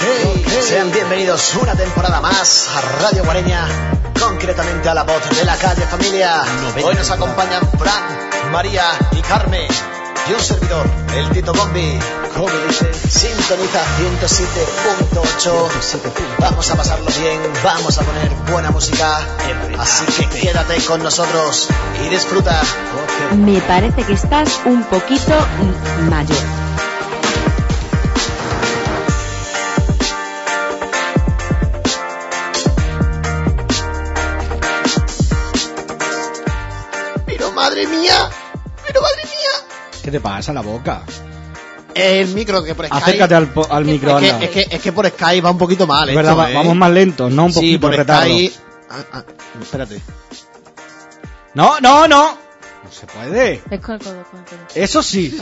Sean bienvenidos una temporada más a Radio Guareña, concretamente a la voz de la calle familia. Hoy nos acompañan Fran, María y Carmen. Y un servidor, el Tito Bombi. Sintoniza 107.8. Vamos a pasarlo bien, vamos a poner buena música. Así que quédate con nosotros y disfruta. Me parece que estás un poquito mayor. ¡Madre mía! ¿Qué te pasa en la boca? El micro, que por Skype... Acércate al micro, anda. Es que por Skype va un poquito mal, es verdad, vamos más lentos, no un poquito por retardo. Skype... espérate. No se puede. Es con el codo. Eso sí.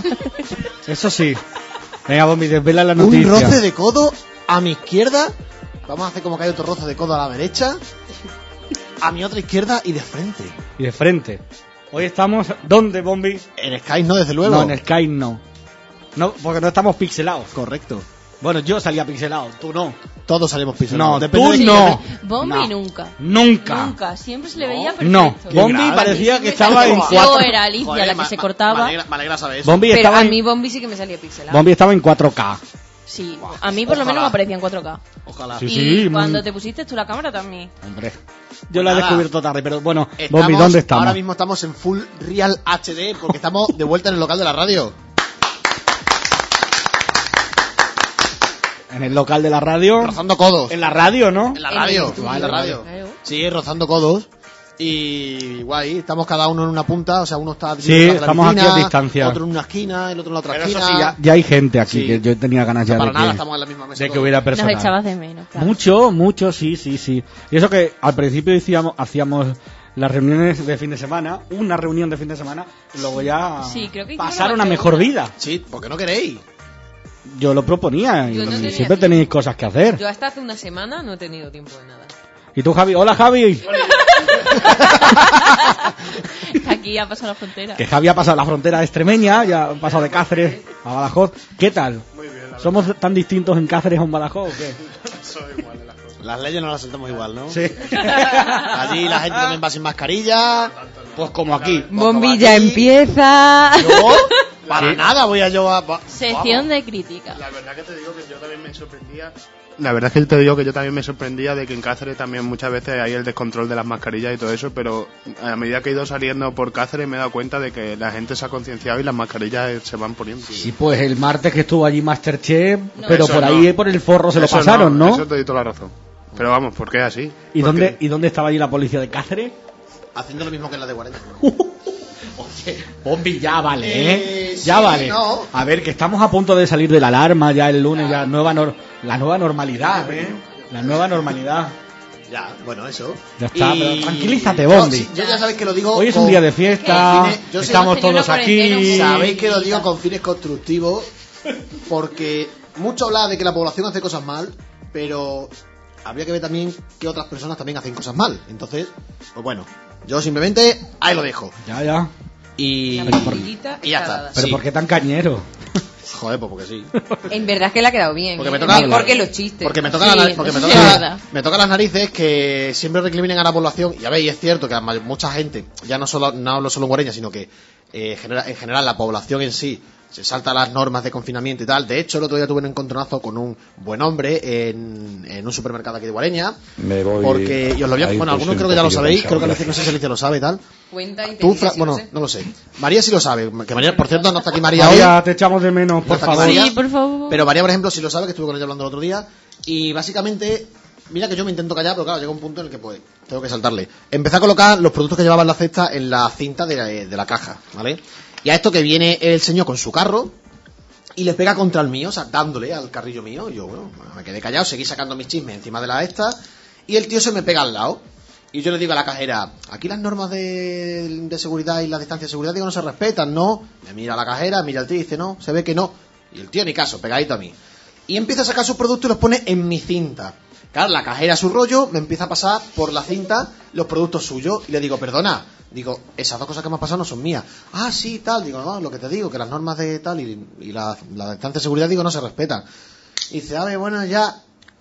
Venga, Bombi, desvela la noticia. Un roce de codo a mi izquierda. Vamos a hacer como que hay otro roce de codo a la derecha. A mi otra izquierda y de frente. Y de frente. Hoy estamos... ¿Dónde, Bombi? En Skype no, desde luego. No, en Skype no. No, porque no estamos pixelados. Correcto. Bueno, yo salía pixelado, tú no. Todos salimos pixelados. No, depende tú de no. Bombi No. nunca. Siempre se le veía perfecto. No, Bombi grave. parecía que estaba en Yo 4... era Alicia la que se cortaba. Me alegra saber eso. Bombi Pero estaba a en... mí Bombi sí que me salía pixelado. Bombi estaba en 4K. Sí, a mí por lo Ojalá. menos me aparecía en 4K. Ojalá. Sí, Y sí, cuando te pusiste tú la cámara también. Hombre, yo la he Nada. descubierto tarde, pero bueno, Estamos- Bombi, ¿dónde estamos? Ahora mismo estamos en Full Real HD porque estamos de vuelta en el local de la radio. En el local de la radio. Rozando codos. En la radio, ¿no? En la radio. estudio. En la radio. Claro. Sí, rozando codos. Y guay, estamos cada uno en una punta, o sea, uno está Sí, detrás de la estamos aquí piscina, a distancia. otro en una esquina, el otro en la otra Pero eso esquina. sí, ya hay gente aquí, Sí. que yo tenía ganas ya Para de nada que, estamos en la misma mesa. de que todos. hubiera Nos personal. echabas de menos, claro. Mucho, sí. Y eso que al principio hacíamos las reuniones de fin de semana, una reunión de fin de semana, y luego ya Sí, creo que hicimos pasaron la a mejor segunda. vida. Sí, porque no queréis. Yo lo proponía, Yo no y tenía siempre tiempo. tenéis cosas que hacer. Yo hasta hace una semana no he tenido tiempo de nada. ¿Y tú, Javi? Hola, Javi. Está aquí, ha pasado la frontera. Que Javi ha pasado la frontera extremeña, ya ha pasado de Cáceres a Badajoz. ¿Qué tal? Muy bien. ¿Somos tan distintos en Cáceres o en Badajoz o qué? Las leyes no las saltamos igual, ¿no? Sí. Allí la gente también va sin mascarilla. Pues como aquí. Bombi ya empieza. Yo, para nada voy a yo a... Sección de crítica. La verdad que te digo que yo también me sorprendía. La verdad es que te digo que yo también me sorprendía de que en Cáceres también muchas veces hay el descontrol de las mascarillas y todo eso, pero a medida que he ido saliendo por Cáceres me he dado cuenta de que la gente se ha concienciado y las mascarillas se van poniendo. Sí, pues el martes que estuvo allí Masterchef, No, pero eso por no. ahí por el forro se lo Eso pasaron, ¿no? Eso te doy toda la razón. Pero vamos, ¿por qué es así? ¿Y Porque- dónde estaba allí la policía de Cáceres? Haciendo lo mismo que en la de 40. Oye, Bombi, ya vale, ¿eh? Sí, Ya vale. no. A ver, que estamos a punto de salir de la alarma ya el lunes, ya la nueva normalidad, ¿eh? La nueva normalidad. Ya, bueno, eso. Ya está, Y- pero tranquilízate, yo, Bombi. sí, yo ya sabéis que lo digo. Hoy es con- un día de fiesta, con fines- yo sé- estamos hemos tenido todos una cuarentena aquí. un poco- Sabéis que lo digo con fines constructivos, porque mucho habla de que la población hace cosas mal, pero habría que ver también que otras personas también hacen cosas mal. Entonces, pues bueno, yo simplemente ahí lo dejo. Ya. Y, La mascarillita y ya está está. dada. Pero Sí. ¿por qué tan cañero? Joder, pues porque sí. En verdad es que le ha quedado bien. Porque me ¿eh? toca Mejor que los chistes. Porque me toca, Sí, la, porque me eso toca, sí es la- verdad. me toca las narices que siempre recriminen a la población. Y a ver, y es cierto que mucha gente, ya no hablo solo en Guareña, sino que en general la población en sí se salta las normas de confinamiento y tal. De hecho, el otro día tuve un encontronazo con un buen hombre en un supermercado aquí de Guareña. Me voy Porque, y os lo voy a, a ir bueno, por algunos si creo un que ya lo poquillo sabéis, cansado, creo que gracias. no sé si Alicia lo sabe y tal. Cuenta y te Tú, dice si bueno, lo sé. no lo sé. María sí lo sabe. Que María, por cierto, no está aquí María, María, hoy. te echamos de menos, por No está aquí favor. María. Sí, por favor. Pero María, por ejemplo, sí lo sabe, que estuve con ella hablando el otro día. Y básicamente, mira que yo me intento callar, pero claro, llega un punto en el que pues tengo que saltarle. Empecé a colocar los productos que llevaba en la cesta en la cinta de la caja, ¿vale? Y a esto que viene el señor con su carro y le pega contra el mío, o sea, dándole al carrillo mío. Y yo, bueno, me quedé callado, seguí sacando mis chismes encima de la esta. Y el tío se me pega al lado. Y yo le digo a la cajera, aquí las normas de seguridad y la distancia de seguridad digo no se respetan, ¿no? Me mira la cajera, mira al tío y dice, no, se ve que no. Y el tío ni caso, pegadito a mí. Y empieza a sacar sus productos y los pone en mi cinta. Claro, la cajera su rollo, me empieza a pasar por la cinta los productos suyos. Y le digo, perdona, digo, esas dos cosas que me han pasado no son mías. Ah, sí, tal, digo, no, lo que te digo, que las normas de tal y la distancia de seguridad digo no se respetan. Y dice, a ver, bueno, ya...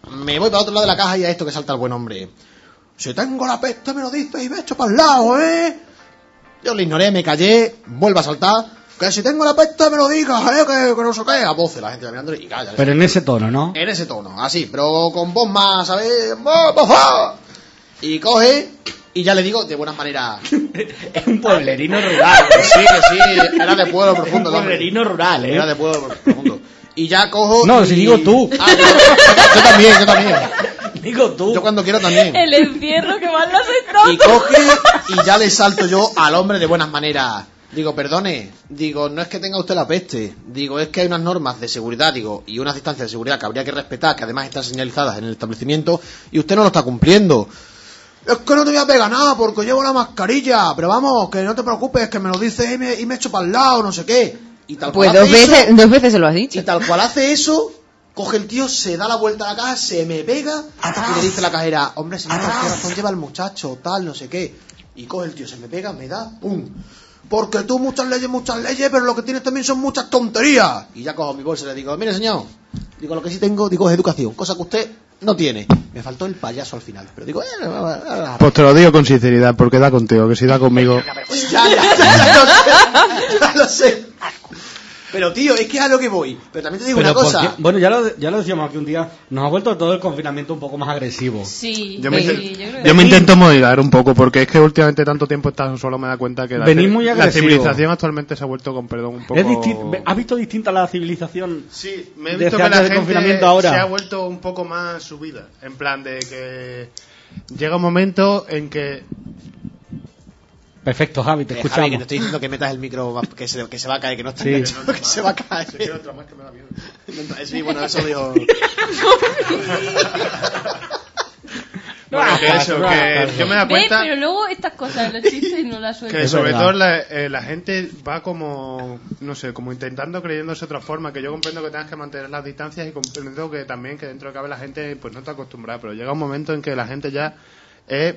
me voy para otro lado de la caja y a esto que salta el buen hombre. Si tengo la peste me lo dices y me echo para el lado, ¿eh? Yo le ignoré, me callé, vuelvo a saltar. Que si tengo la peste me lo digas, que no sé qué. A voces la gente caminando y calla. Pero en ese tono, ¿no? En ese tono, así, pero con voz más, ¿sabes? ¡Voz! Y coge y ya le digo de buenas maneras. Es un pueblerino rural. Que sí, era de pueblo profundo. Un pueblerino rural, Era de pueblo profundo. Y ya cojo. No, y... si digo tú. Ah, yo también. Digo tú. Yo cuando quiero también. El encierro que más lo aceptó. Y coge y ya le salto yo al hombre de buenas maneras. Digo, perdone, digo, no es que tenga usted la peste, digo, es que hay unas normas de seguridad, digo, y unas distancias de seguridad que habría que respetar, que además están señalizadas en el establecimiento, y usted no lo está cumpliendo. Es que no te voy a pegar nada porque llevo la mascarilla, pero vamos, que no te preocupes, que me lo dices y me echo para el lado, no sé qué. Y tal Pues cual hace eso, dos veces se lo has dicho. y tal cual hace eso, coge el tío, se da la vuelta a la caja, se me pega, y le dice la cajera, hombre, señora, ¿qué razón lleva el muchacho, tal, no sé qué? Y coge el tío, se me pega, me da, ¡pum! Porque tú muchas leyes, pero lo que tienes también son muchas tonterías. Y ya cojo mi bolsa y le digo, mire señor, digo, lo que sí tengo, digo, es educación, cosa que usted no tiene. Me faltó el payaso al final, pero digo, Pues te lo digo con sinceridad, porque da contigo, que si da conmigo... ya lo sé. Pero tío, es que es a lo que voy. Pero también te digo una cosa. Porque, bueno, ya lo decíamos aquí un día, nos ha vuelto todo el confinamiento un poco más agresivo. Sí, Yo me, sí, yo creo yo me intento moderar un poco, porque es que últimamente tanto tiempo estás solo me da cuenta que Venís muy la agresivo. civilización actualmente se ha vuelto, con perdón, un poco... ¿Has visto distinta la civilización? Sí, me he desde visto que antes la del gente confinamiento ahora? se ha vuelto un poco más subida, en plan de que llega un momento en que... Perfecto, Javi, te escuchamos. Javi, que te estoy diciendo que metas el micro, que se va a caer, que no está Sí. enganchado, que se va a caer. Sí, bueno, eso digo... Bueno, que eso, que yo me da ¿Ves? cuenta Pero luego estas cosas, los chistes no las suelto. que Es sobre verdad. todo la gente va como, no sé, como intentando creyéndose otra forma, que yo comprendo que tengas que mantener las distancias y comprendo que también que dentro de cabe la gente pues no está acostumbrada, pero llega un momento en que la gente ya es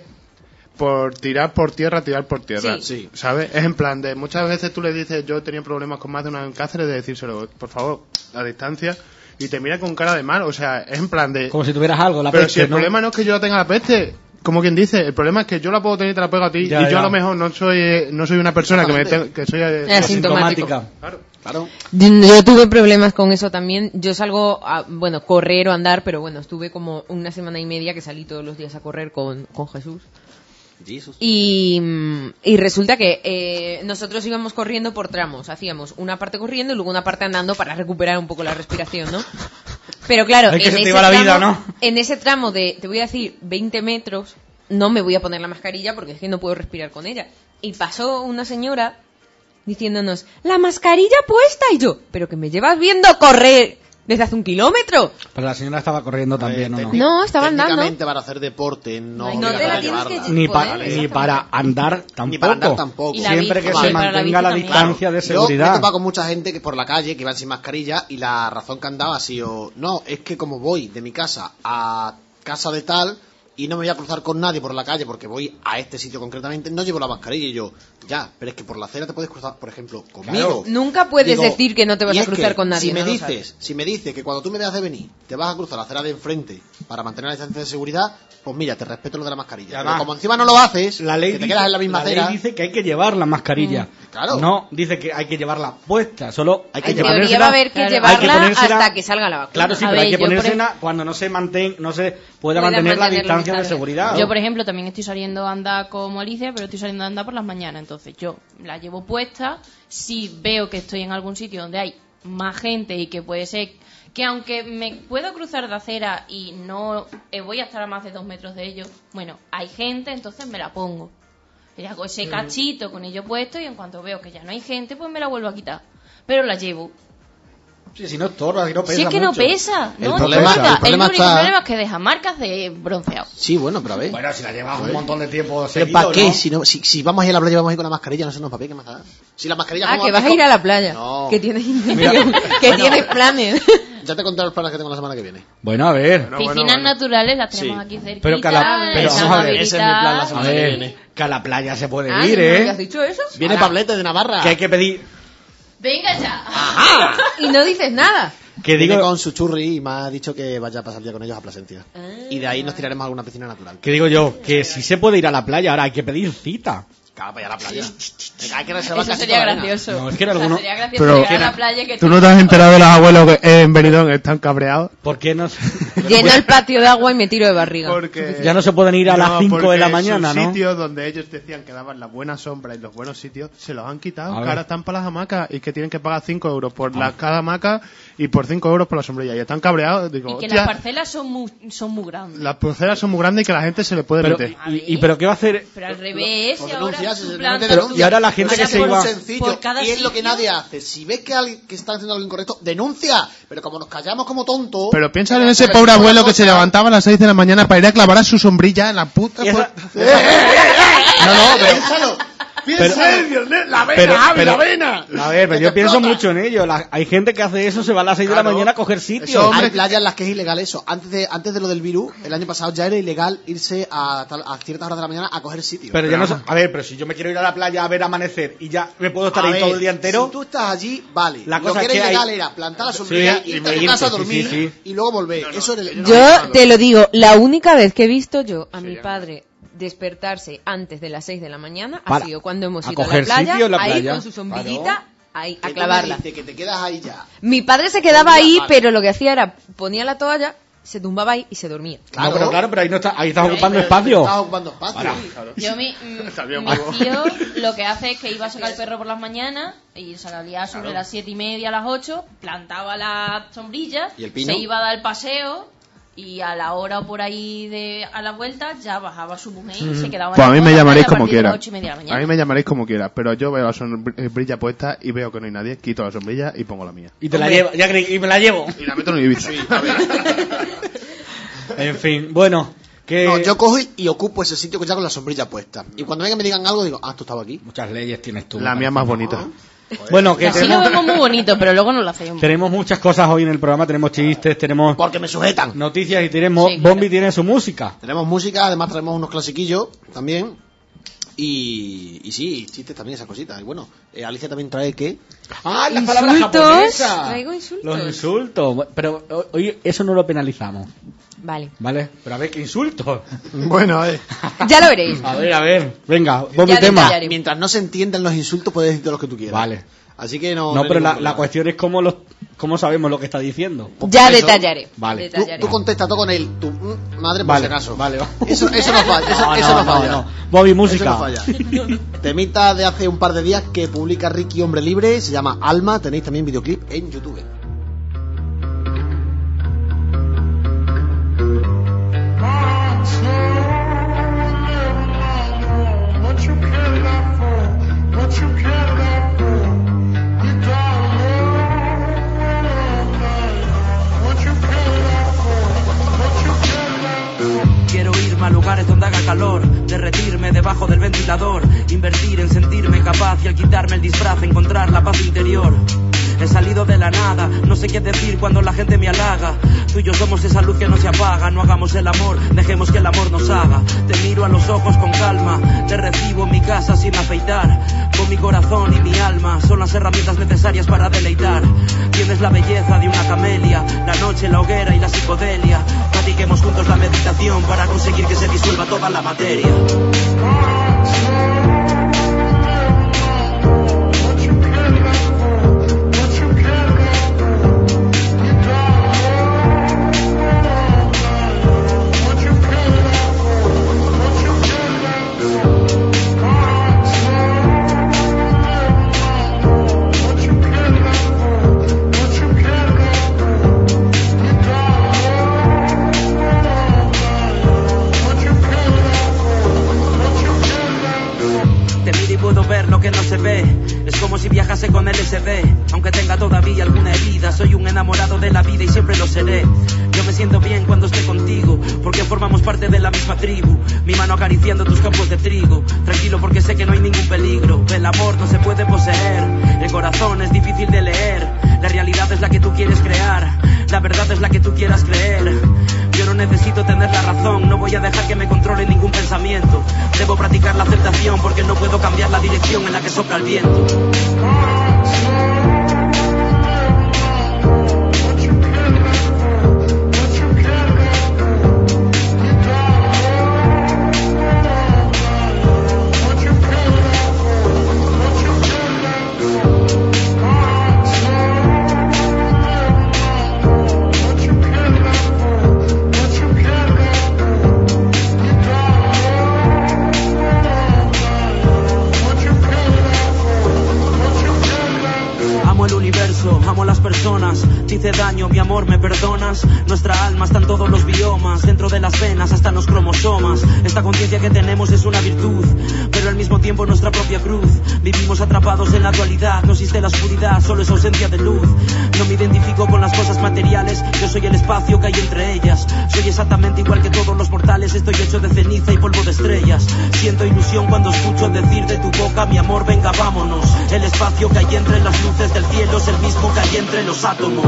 por tirar por tierra, Sí. ¿sabes? Es en plan de, muchas veces tú le dices, yo he tenido problemas con más de una en Cáceres, de decírselo, por favor, a distancia, y te mira con cara de mal, o sea, es en plan de... Como si tuvieras algo, la Pero peste, si el ¿no? problema no es que yo tenga la peste, como quien dice, el problema es que yo la puedo tener y te la pego a ti, Ya, y yo ya. a lo mejor no soy una persona que soy Asintomático. Claro. Yo tuve problemas con eso también. Yo salgo a, correr o andar, pero bueno, estuve como una semana y media que salí todos los días a correr con Jesús. Jesus. Y resulta que nosotros íbamos corriendo por tramos. Hacíamos una parte corriendo y luego una parte andando para recuperar un poco la respiración, ¿no? Pero claro, Es que se te iba la vida, ¿no? en ese tramo de, te voy a decir, 20 metros, no me voy a poner la mascarilla porque es que no puedo respirar con ella. Y pasó una señora diciéndonos, la mascarilla puesta, y yo, pero que me llevas viendo correr desde hace 1 kilómetro. Pero la señora estaba corriendo también, ¿o no? No, estaba andando. Técnicamente para hacer deporte no, No te la tienes llevarla. que Ni, Joder, ni para andar tampoco. Ni para andar tampoco. Y la Siempre bici, que vale, se para la mantenga bici la también. distancia de Yo me he seguridad. topado con mucha gente que por la calle que iban sin mascarilla y la razón que han dado ha sido, no, es que como voy de mi casa a casa de tal y no me voy a cruzar con nadie por la calle porque voy a este sitio concretamente, no llevo la mascarilla. Y yo, ya, pero es que por la acera te puedes cruzar, por ejemplo, conmigo. Nunca puedes Digo, decir que no te vas y a es cruzar que con nadie. Si me no lo dices, sabes. si me dices que cuando tú me veas de venir te vas a cruzar la acera de enfrente para mantener la distancia de seguridad, pues mira, te respeto lo de la mascarilla. Y Pero además, como encima no lo haces, La ley que te dice, quedas en la misma la ley acera. dice que hay que llevar la mascarilla. Claro. No dice que hay que llevarla puesta, solo hay que En teoría ponérsela- va a haber que claro, llevarla hay que ponérsela- hasta que salga la vacuna. Claro, sí, A pero hay ver, que yo por ponérsela cuando no se pueda Pueda mantener la mantener la distancia de distancia. seguridad. Yo, por ejemplo, también estoy saliendo a andar como Alicia, pero estoy saliendo a andar por las mañanas. Entonces yo la llevo puesta. Si veo que estoy en algún sitio donde hay más gente y que puede ser que aunque me puedo cruzar de acera y no voy a estar a más de 2 metros de ellos, bueno, hay gente, entonces me la pongo. Y hago ese cachito con ello puesto y en cuanto veo que ya no hay gente, pues me la vuelvo a quitar. Pero la llevo. Sí, si no estorba, si no pesa Si es que no mucho. pesa, El no problema- pesa. el problema el único está- problema es que deja marcas de bronceado. Sí, bueno, pero a ver. Bueno, si la llevas un montón de tiempo ¿Pero seguido, para qué? ¿no? Si vamos a ir a la playa, vamos a ir con la mascarilla, no sé, ¿para qué más da? Si la mascarilla... Ah, como que vas a ir a la playa. No. Que tienes intención, que tienes planes. Ya te contaré los planes que tengo la semana que viene. Bueno, a ver. Piscinas naturales las tenemos Sí. aquí cerquita. Pero que pero están vamos a ver, ese es mi plan la habilitadas. A semana que ver, viene. que a la playa se puede Ah, ir, ¿no ¿eh? habías dicho eso? Viene Ahora, Pablete de Navarra. Que hay que pedir... Venga ya. Y no dices nada. Que Viene digo, con su churri y me ha dicho que vaya a pasar el día con ellos a Plasencia. Y de ahí nos tiraremos a alguna piscina natural. que digo yo, que si se puede ir a la playa, ahora hay que pedir cita. Claro, para ir a la playa. Hay que reservar Eso casi sería toda la arena. gracioso. No, es que era O sea, alguno- sería gracioso pero- llegar a la playa y que ¿Tú no te has enterado de los abuelos que en Benidorm están cabreados? ¿Por qué no? Lleno el patio de agua y me tiro de barriga. Porque Ya no se pueden ir a las 5 de la porque mañana, sus ¿no? sitios donde ellos decían que daban la buena sombra y los buenos sitios se los han quitado. A Que ver. ahora están para las hamacas y que tienen que pagar 5 euros por cada hamaca y por 5 euros por la sombrilla. Y están cabreados. Digo, Y que hostia, las parcelas son muy grandes. las pulseras son muy grandes y que la gente se le puede Pero, meter. pero ¿qué va a hacer? Pero al revés, Por y ahora denuncia, si se suplantan mete denuncia. tu- Y ahora la gente que Ahora se por- iba- Muy sencillo. por cada Y es lo que sitio- nadie hace. Si ves que alguien que está haciendo algo incorrecto, denuncia. Pero como nos callamos como tontos. Pero piensa en ese Porque pobre si no, abuelo la que se cosa- levantaba a las 6 de la mañana para ir a clavar a su sombrilla en la puta. Y esa- No, piénsalo. Pero- La vena, pero- Javi, pero- la vena. A ver, pero Que yo te pienso explota. mucho en ello. Hay gente que hace eso, se va a las 6 de la Claro. mañana a coger sitio. Eso, hay playas en las que es ilegal eso. Antes de lo del virus, el año pasado ya era ilegal irse a ciertas horas de la mañana a coger sitio. Pero yo no sé. A ver, pero si yo me quiero ir a la playa a ver amanecer y ya me puedo estar A ahí ver, todo el día entero. Si tú estás allí, vale. La Lo cosa que es era que ilegal hay- era plantar la sombrilla, Sí, irte a tu irte, casa a sí, dormir sí, sí. y luego volver. Eso era Yo te lo digo, la única vez que he visto yo a mi padre despertarse antes de las 6 de la mañana Para- ha sido cuando hemos a ido a coger la playa, sitio en la ahí playa. con su sombrillita, Claro. ahí Que a tú clavarla. me dices que te quedas ahí ya. Mi padre se quedaba Dormía, ahí, vale. pero lo que hacía era ponía la toalla, se tumbaba ahí y se dormía. No, pero claro, pero ahí no está, ahí estás Pero ocupando ahí- espacio. Estás ocupando espacio. Ahora. Yo mi tío lo que hace es que iba a sacar el perro por las mañanas y salía sobre las 7:30 a las 8, plantaba la sombrilla, ¿Y el pino? se iba a dar el paseo y a la hora o por ahí a la vuelta ya bajaba su mujer y se quedaba Pues a en mí la me cola llamaréis a como partir de las quiera. 8:30 de la A mañana. mí me llamaréis como quiera. Pero yo veo la sombrilla puesta y veo que no hay nadie. Quito la sombrilla y pongo la mía. Y te la llevo, ya creí, y me la llevo. Y la meto en el Ibiza. En fin, bueno, que No, yo cojo y ocupo ese sitio ya con la sombrilla puesta. Y cuando vengan y me digan algo, digo, tú estabas aquí. muchas leyes tienes tú. La mía más bonita. Bueno, que Así lo tenemos, vemos muy bonito, pero luego no lo hacemos. tenemos muchas cosas hoy en el programa, tenemos chistes, tenemos Porque me sujetan. noticias y tenemos Sí, claro. Bombi tiene su música. Tenemos música, además traemos unos clasiquillos también. Y sí, chistes también, esas cositas. Y bueno, Alicia también trae que... Ah, las Insultos. palabras japonesas. Traigo insultos. Los insultos. Pero hoy eso no lo penalizamos, Vale. ¿vale? Pero a ver, ¿qué insultos? Bueno, Ya lo veréis. A ver, venga, Bombi Ya tema. detallaré. Mientras no se entiendan los insultos, puedes decir los que tú quieras. Vale. Así que no... No, hay pero ningún la problema. cuestión es cómo sabemos lo que está diciendo. Ya Eso. detallaré. Vale. Tú contesta todo con el tu madre por Vale, si acaso. vale. Eso no falla. Eso no falla. Bobby, Eso música. no falla. Temita de hace un par de días que publica Ricky Hombre Libre, se llama Alma, tenéis también videoclip en YouTube. Quiero irme a lugares donde haga calor, derretirme debajo del ventilador, invertir en sentirme capaz y al quitarme el disfraz encontrar la paz interior. He salido de la nada, no sé qué decir cuando la gente me halaga. Tú y yo somos esa luz que no se apaga, no hagamos el amor, dejemos que el amor nos haga. Te miro a los ojos con calma, te recibo en mi casa sin afeitar. Con mi corazón y mi alma son las herramientas necesarias para deleitar. Tienes la belleza de una camelia, la noche, la hoguera y la psicodelia. Practiquemos juntos la meditación para conseguir que se disuelva toda la materia. Te miro y puedo ver lo que no se ve. Es como si viajase con LSD. Aunque tenga todavía alguna herida, soy un enamorado de la vida y siempre lo seré. Yo me siento bien cuando estoy contigo, porque formamos parte de la misma tribu. Mi mano acariciando tus campos de trigo. Tranquilo porque sé que no hay ningún peligro. El amor no se puede poseer, el corazón es difícil de leer. La realidad es la que tú quieres crear, la verdad es la que tú quieras creer. Yo no necesito tener la razón, no voy a dejar que me controle ningún pensamiento. Debo practicar la aceptación porque no puedo cambiar la dirección en la que sopla el viento. daño, mi amor, ¿me perdonas? Nuestra alma está en todos los biomas, dentro de las venas, hasta en los cromosomas. Esta conciencia que tenemos es una virtud, pero al mismo tiempo nuestra propia cruz. Vivimos atrapados en la dualidad, no existe la oscuridad, solo es ausencia de luz. No me identifico con las cosas materiales, yo soy el espacio que hay entre ellas. Soy exactamente igual que todos los mortales, estoy hecho de ceniza y polvo de estrellas. Siento ilusión cuando escucho decir de tu boca, mi amor, venga, vámonos. El espacio que hay entre las luces del cielo es el mismo que hay entre los átomos.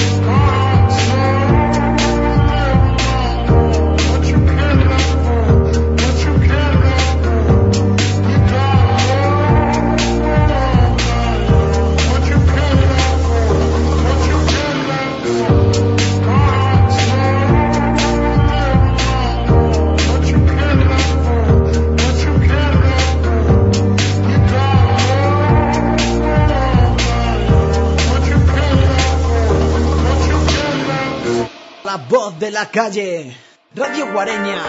La voz de la calle, Radio Guareña.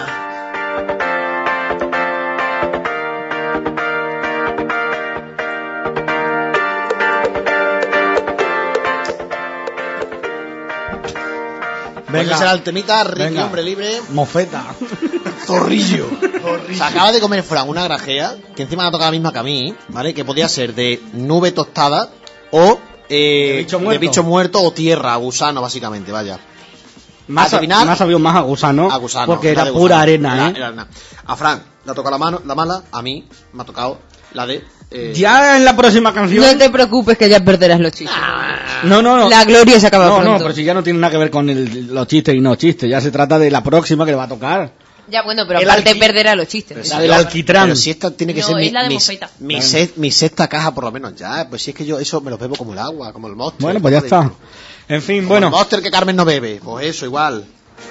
Venga, será el temita, Ricky, Venga. hombre libre. Mofeta. Zorrillo. Se acaba de comer Fran una grajea, que encima me ha tocado la misma que a mí, ¿vale? Que podía ser de nube tostada o de bicho muerto o tierra, gusano, básicamente, vaya. Más adivinar, ha sabido más a gusano, porque la era de pura gusano, arena, ¿eh? era arena. A Fran le ha tocado la mala, a mí me ha tocado la de... Ya en la próxima canción... No te preocupes que ya perderás los chistes. No. La gloria se acaba No, pronto. pero si ya no tiene nada que ver con los chistes y no chistes, ya se trata de la próxima que le va a tocar. Ya, bueno, pero aparte perderá los chistes. La del alquitrán. Pero si esta tiene que No, ser es la de Mofeta. mi sexta caja por lo menos ya. Pues si es que yo eso me lo bebo como el agua, como el Monster. Bueno, pues ya está. En fin, Como bueno. el Monster que Carmen no bebe. Pues eso, igual.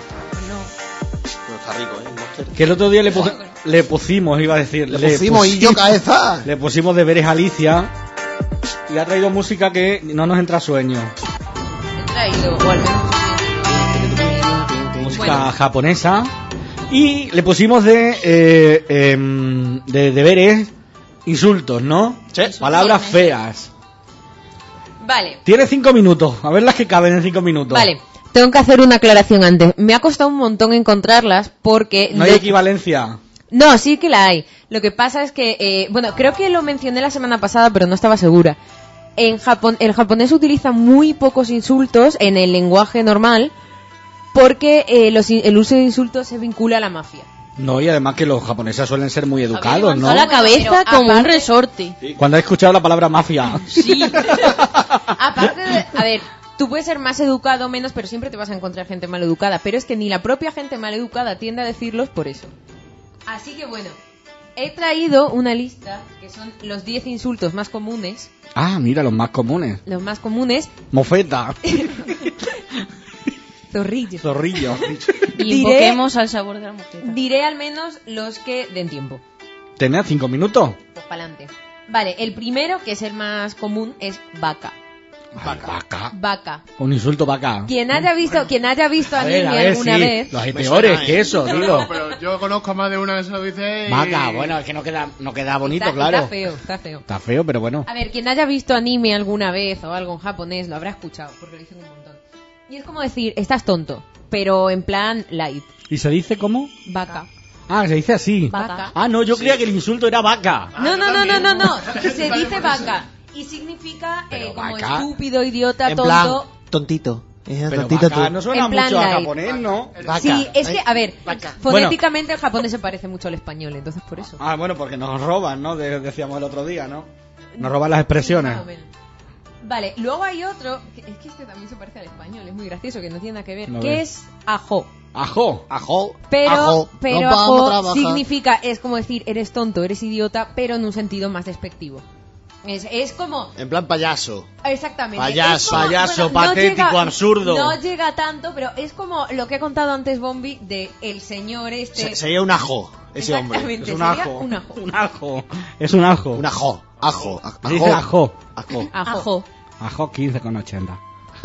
No está rico, ¿eh? El Monster. Que el otro día le pusimos, iba a decir. Le pusimos y yo cabeza. Le pusimos deberes a Alicia y ha traído música que no nos entra a sueño. He traído, o al menos... Música Bueno. japonesa. Y le pusimos de deberes insultos, ¿no? Sí. Palabras feas. Vale, Tiene 5 minutos. A ver las que caben en 5 minutos. vale. Tengo que hacer una aclaración antes. Me ha costado un montón encontrarlas porque... No hay equivalencia. No, sí que la hay. Lo que pasa es que, bueno, creo que lo mencioné la semana pasada, pero no estaba segura. En Japón, el japonés utiliza muy pocos insultos en el lenguaje normal porque el uso de insultos se vincula a la mafia. No, y además que los japoneses suelen ser muy educados, ¿no? A la cabeza Pero como un aparte- resorte. Cuando he escuchado la palabra mafia. Sí. Aparte de, a ver, tú puedes ser más educado o menos, pero siempre te vas a encontrar gente mal educada. Pero es que ni la propia gente mal educada tiende a decirlos por eso. Así que bueno, he traído una lista que son los 10 insultos más comunes. Ah, mira, los más comunes. Los más comunes, Mofeta. zorrillo. Zorrillo. Y Diré- invoquemos al sabor de la mofeta. Diré al menos los que den tiempo. ¿Tenés 5 minutos? Pues para adelante. Vale, el primero, que es el más común, es vaca. Ay, vaca. Vaca. Un insulto vaca. Quien haya visto A anime ver, alguna sí. vez, Los hay peores que eso, No, digo. no, pero yo conozco a más de una que se lo dice y... Vaca, bueno, es que no queda bonito, está, claro. está feo, está feo. Está feo, pero bueno. A ver, quien haya visto anime alguna vez o algo en japonés lo habrá escuchado, porque lo dicen un montón. Y es como decir, estás tonto, pero en plan light. ¿Y se dice cómo? Vaca. Ah, se dice así. Vaca. Ah, no, yo creía que el insulto era vaca. No, se dice vaca. Y significa Pero como vaca. estúpido, idiota, En tonto. plan, tontito. Pero Tontito vaca tú. no suena En plan mucho a light. japonés, ¿no? Vaca. Sí, es que, a ver, Vaca. fonéticamente el japonés se parece mucho al español, entonces por eso. Ah, bueno, porque nos roban, ¿no? Decíamos el otro día, ¿no? Nos roban las expresiones. Más o menos. Vale, luego hay otro, es que este también se parece al español, es muy gracioso, que no tiene nada que ver, No que ves. es ajo. Ajo. Ajo. Pero, ajo. pero Nos vamos a ajo trabajar. significa, es como decir, eres tonto, eres idiota, pero en un sentido más despectivo. Es como... En plan payaso. Exactamente. Payaso, Es como- payaso, no patético, absurdo. No llega tanto, pero es como lo que he contado antes, Bombi, de el señor este... Sería un ajo, ese hombre. Exactamente, Es un sería ajo. un ajo. Un ajo. Es un ajo. Un ajo. Ajo. Se dice ajo. Ajo. Ajo. Ajo 15,80.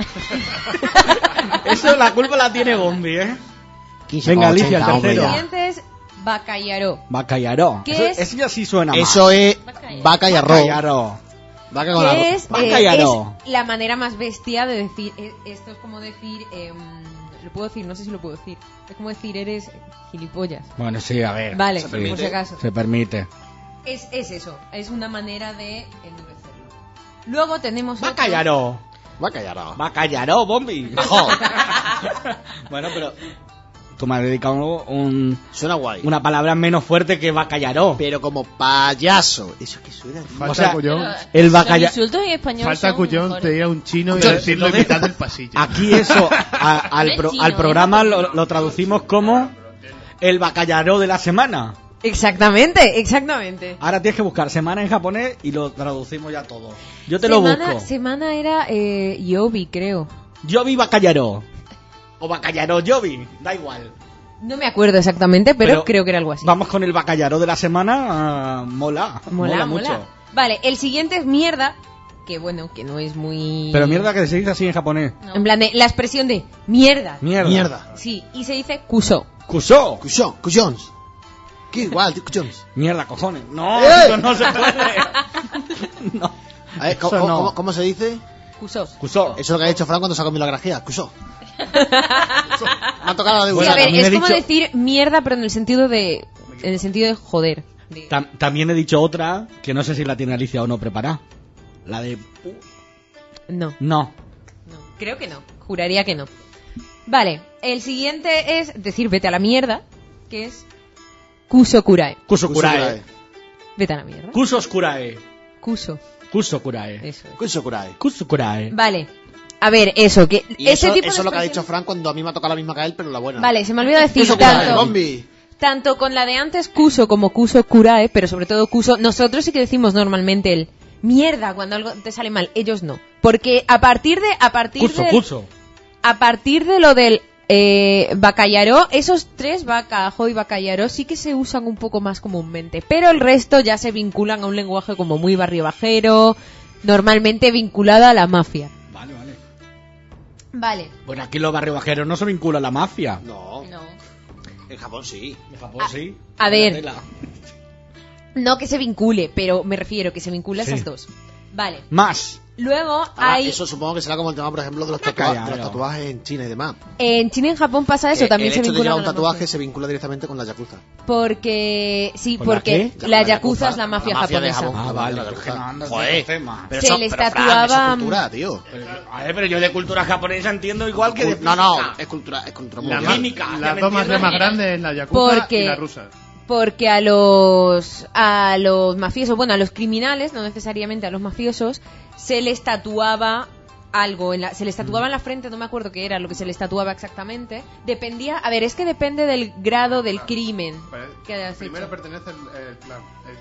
Eso la culpa la tiene Bombi, ¿eh? 15,80, Venga, Alicia, el hombre, tercero. ya. Siguiente es bacallaró. Bacallaró. ¿Qué Eso, es? eso ya sí suena Eso más. es vaca y arroz. Bacallaró. Vaca con que arroz. es, Vaca y arroz. es la manera más bestia de decir, esto es como decir, lo puedo decir, no sé si lo puedo decir, es como decir eres gilipollas. Bueno, sí, a ver. Vale, se por permite. si acaso. Se permite. Es eso, es una manera de endurecerlo. Luego tenemos Vaca otro- y arroz. Vaca y arroz. Vaca y arroz, Bombi. Bajo. Bueno, pero tú me has dedicado Suena guay. una palabra menos fuerte que vaca y arroz. Pero como payaso. Eso que suena. Falta O sea, cuyón. El Los bacalla... insultos en español Falta son cuyón mejores. te ir a un chino y Cuyón, decirlo en entonces- mitad del pasillo. Aquí eso, al chino, programa lo traducimos como el bacallaró de la semana. Exactamente, exactamente. Ahora tienes que buscar semana en japonés y lo traducimos ya todo. Yo te lo busco. Semana era Yobi, creo. Yo vi bacallaró. O bacallaró yo vi. Da igual. No me acuerdo exactamente, pero creo que era algo así. Vamos con el bacallaró de la semana. Mola. Mola, mucho. mola. Vale, el siguiente es mierda, que bueno, que no es muy... Pero mierda que se dice así en japonés. No. En plan de la expresión de mierda. Mierda. Sí, y se dice kuso. Kusho. Cuyons. ¿Qué igual, tío? Cuyons. Mierda, cojones. No, ¡Eh! eso no se puede. No. A ver, Eso no. ¿cómo se dice? Kuso. Kusho. Eso es lo que ha dicho Fran cuando se ha comido la grajía. Cusó. Me ha tocado la de Sí, Bueno, a ver, también es he como dicho- decir mierda, pero en el sentido de joder. De- También he dicho otra que no sé si la tiene Alicia o no preparada. La de... No, No. no, creo que no. Juraría que no. Vale, el siguiente es decir vete a la mierda, que es kuso kurae. Kuso kurae. Vete a la mierda. Kusos kurae. Kuso, Kuso kurae. eso es. Kuso kurai. Kuso kurae. Vale. A ver, eso, que Y ese eso, tipo de eso es lo que ha dicho expresiones- Fran cuando a mí me ha tocado la misma que a él, pero la buena. Vale, se me olvidó decir Kuso kurai, tanto, Bombi. tanto con la de antes kuso como kuso kurae, pero sobre todo kuso, nosotros sí que decimos normalmente el mierda cuando algo te sale mal, ellos no. Porque a partir Kuso. de lo del bacallaró, esos tres, vaca, ajo y bacallaró, sí que se usan un poco más comúnmente. Pero el resto ya se vinculan a un lenguaje como muy barrio bajero, normalmente vinculado a la mafia. Vale, vale. Vale. Bueno, aquí los barrios bajeros no se vinculan a la mafia. No, No. en Japón sí. En Japón sí. a ver. Tela. No que se vincule, pero me refiero que se vincula a Sí. esas dos. Vale. Más. Luego Ahora, hay... eso supongo que será como el tema, por ejemplo, de los, Calla, de los no. tatuajes en China y demás. En China y en Japón pasa eso, también el se hecho de vincula llevar a un la tatuaje mafia. se vincula directamente con la yakuza. Porque... Sí, ¿Con la porque qué? la La yakuza es la mafia de japonesa. Japón. Ah, vale. La pero yakuza. que no andas de Joder. los temas. Pero Se eso, les pero, Fran, tatuaba- eso es cultura, tío. A ver, pero yo de cultura japonesa entiendo igual que de No, no, física. es cultura La mundial. más- mímica, ya las me dos más entiendes. grandes es la yakuza Porque- y la rusa. Porque a los mafiosos, bueno, a los criminales, no necesariamente a los mafiosos, se les tatuaba algo, se les tatuaba en la frente, no me acuerdo qué era lo que se les tatuaba exactamente. Dependía, a ver, es que depende del grado del crimen que hayas Primero hecho. pertenece el clan.